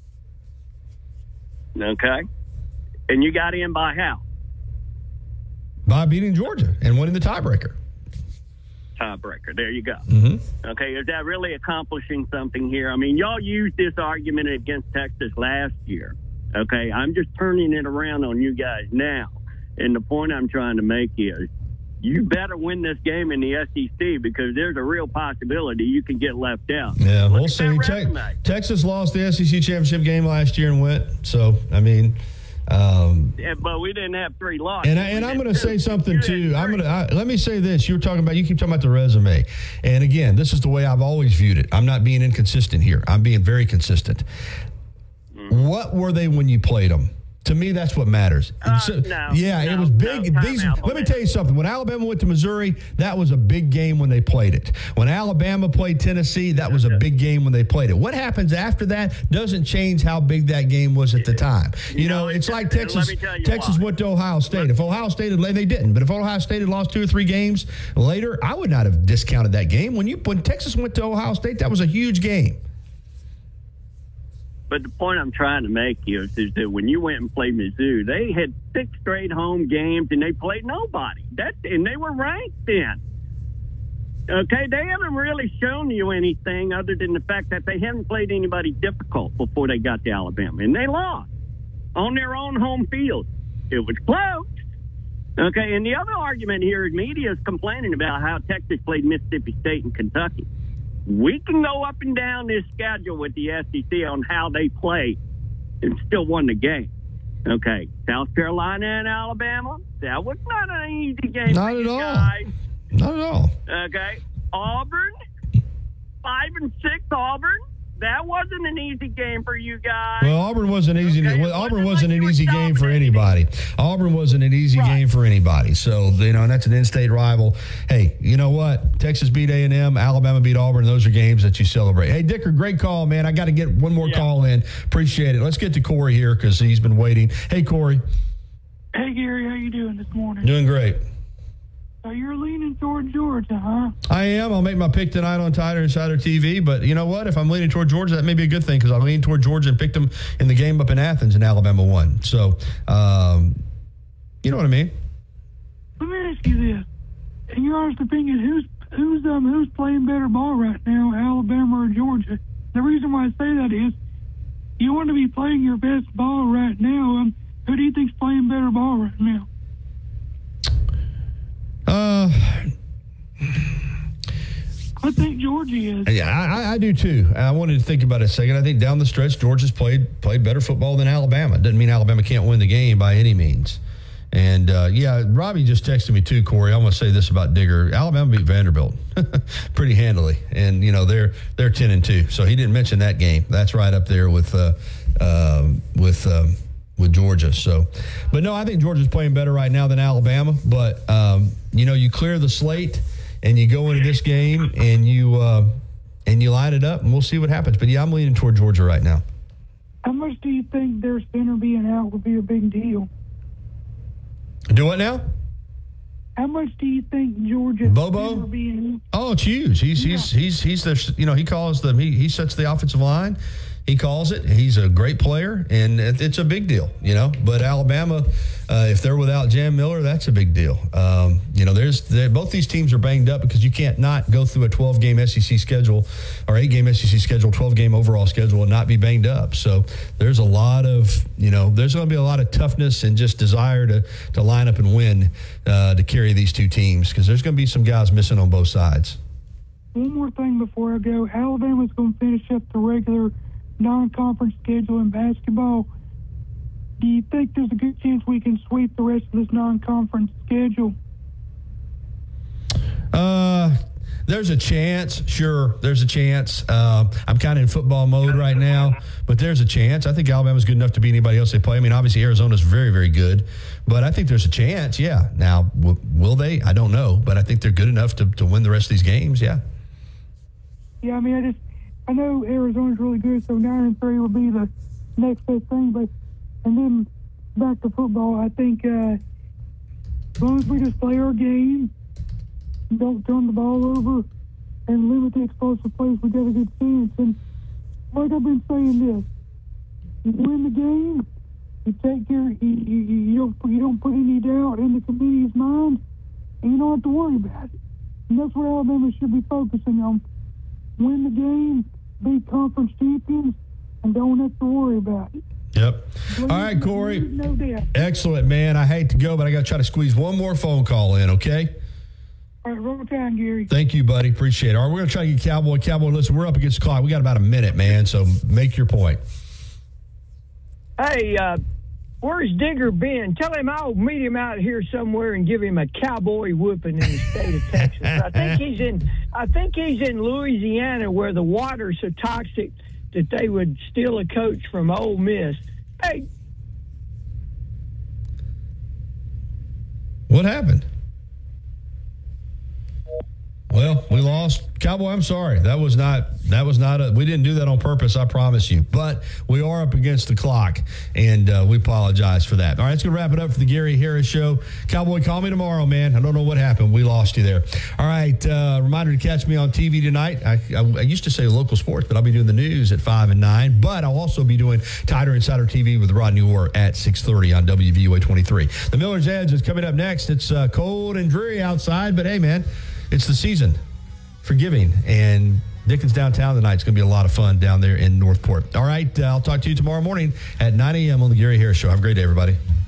Okay. And you got in by how? By beating Georgia and winning the tiebreaker. There you go. Mm-hmm. Okay, is that really accomplishing something here? I mean, y'all used this argument against Texas last year. Okay, I'm just turning it around on you guys now. And the point I'm trying to make is you better win this game in the SEC because there's a real possibility you can get left out. Yeah, we'll see. Texas lost the SEC championship game last year and went. So, I mean... yeah, but we didn't have 3 losses. And I'm going to say something too. Let me say this. You keep talking about the resume. And again, this is the way I've always viewed it. I'm not being inconsistent here. I'm being very consistent. Mm-hmm. What were they when you played them? To me, that's what matters. It was big. Let me tell you something. When Alabama went to Missouri, that was a big game when they played it. When Alabama played Tennessee, that was a big game when they played it. What happens after that doesn't change how big that game was at the time. It's like Texas went to Ohio State. If Ohio State they didn't. But if Ohio State had lost 2 or 3 games later, I would not have discounted that game. When Texas went to Ohio State, that was a huge game. But the point I'm trying to make is that when you went and played Mizzou, they had 6 straight home games and they played nobody. And they were ranked then. Okay, they haven't really shown you anything other than the fact that they haven't played anybody difficult before they got to Alabama. And they lost on their own home field. It was close. Okay, and the other argument here is media is complaining about how Texas played Mississippi State and Kentucky. We can go up and down this schedule with the SEC on how they play and still won the game. Okay, South Carolina and Alabama, that was not an easy game not for at you all. guys. Not at all. Okay, Auburn, 5-6 Auburn. That wasn't an easy game for you guys. Well, Auburn wasn't easy. Auburn wasn't an easy game for anybody. Auburn wasn't an easy game for anybody. So, and that's an in-state rival. Hey, you know what? Texas beat A&M. Alabama beat Auburn. Those are games that you celebrate. Hey, Dicker, great call, man. I got to get one more call in. Appreciate it. Let's get to Corey here because he's been waiting. Hey, Corey. Hey, Gary. How you doing this morning? Doing great. So you're leaning toward Georgia, huh? I am. I'll make my pick tonight on Tider Insider TV. But you know what? If I'm leaning toward Georgia, that may be a good thing because I'm leaning toward Georgia and picked them in the game up in Athens and Alabama won. So, you know what I mean? Let me ask you this. In your honest opinion, who's playing better ball right now, Alabama or Georgia? The reason why I say that is you want to be playing your best ball right now. Who do you think's playing better ball right now? I think Georgia is. Yeah, I do too. I wanted to think about it a second. I think down the stretch, Georgia's played better football than Alabama. Doesn't mean Alabama can't win the game by any means. And Robbie just texted me too, Corey. I'm going to say this about Digger. Alabama beat Vanderbilt pretty handily, and they're 10-2. So he didn't mention that game. That's right up there with Georgia. So, but no, I think Georgia's playing better right now than Alabama. But you clear the slate and you go into this game and you line it up, and we'll see what happens. But yeah, I'm leaning toward Georgia right now. How much do you think their center being out would be a big deal? Do what now? How much do you think Georgia Bobo being out? Oh, it's huge. He's the he calls them. He sets the offensive line. He calls it. He's a great player, and it's a big deal, But Alabama, if they're without Jam Miller, that's a big deal. Both these teams are banged up because you can't not go through a 12-game SEC schedule or 8-game SEC schedule, 12-game overall schedule, and not be banged up. So there's a lot of, there's going to be a lot of toughness and just desire to line up and win to carry these two teams because there's going to be some guys missing on both sides. One more thing before I go. Alabama's going to finish up the regular non-conference schedule in basketball. Do you think there's a good chance we can sweep the rest of this non-conference schedule? There's a chance. Sure, there's a chance. I'm kind of in football mode right now, but there's a chance. I think Alabama's good enough to beat anybody else they play. I mean, obviously Arizona's very, very good, but I think there's a chance, yeah. Now, will they? I don't know, but I think they're good enough to win the rest of these games, yeah. Yeah, I mean, I know Arizona's really good, so 9-3 would be the next best thing. And then back to football, I think as long as we just play our game, don't turn the ball over, and limit the explosive plays, we got a good chance. And like I've been saying this, you win the game, you take care, you don't put any doubt in the committee's mind, and you don't have to worry about it. And that's what Alabama should be focusing on. Win the game, be conference champions, and don't have to worry about it. Yep. All right, Corey. No doubt. Excellent, man. I hate to go, but I got to try to squeeze one more phone call in, okay? All right, roll time, Gary. Thank you, buddy. Appreciate it. All right, we're going to try to get Cowboy. Cowboy, listen, we're up against the clock. We got about a minute, man, so make your point. Hey, where's Digger been? Tell him I'll meet him out here somewhere and give him a cowboy whooping in the state of Texas. I think he's in Louisiana where the water's so toxic that they would steal a coach from Ole Miss. Hey, What happened? Well, we lost. Cowboy, I'm sorry. That was not we didn't do that on purpose, I promise you. But we are up against the clock, and we apologize for that. All right, that's going to wrap it up for the Gary Harris Show. Cowboy, call me tomorrow, man. I don't know what happened. We lost you there. All right, reminder to catch me on TV tonight. I used to say local sports, but I'll be doing the news at 5 and 9. But I'll also be doing Tider Insider TV with Rodney Orr at 6:30 on WVUA 23. The Miller's Edge is coming up next. It's cold and dreary outside, but hey, man, it's the season for giving, and Dickens Downtown tonight is going to be a lot of fun down there in Northport. All right, I'll talk to you tomorrow morning at 9 a.m. on the Gary Harris Show. Have a great day, everybody.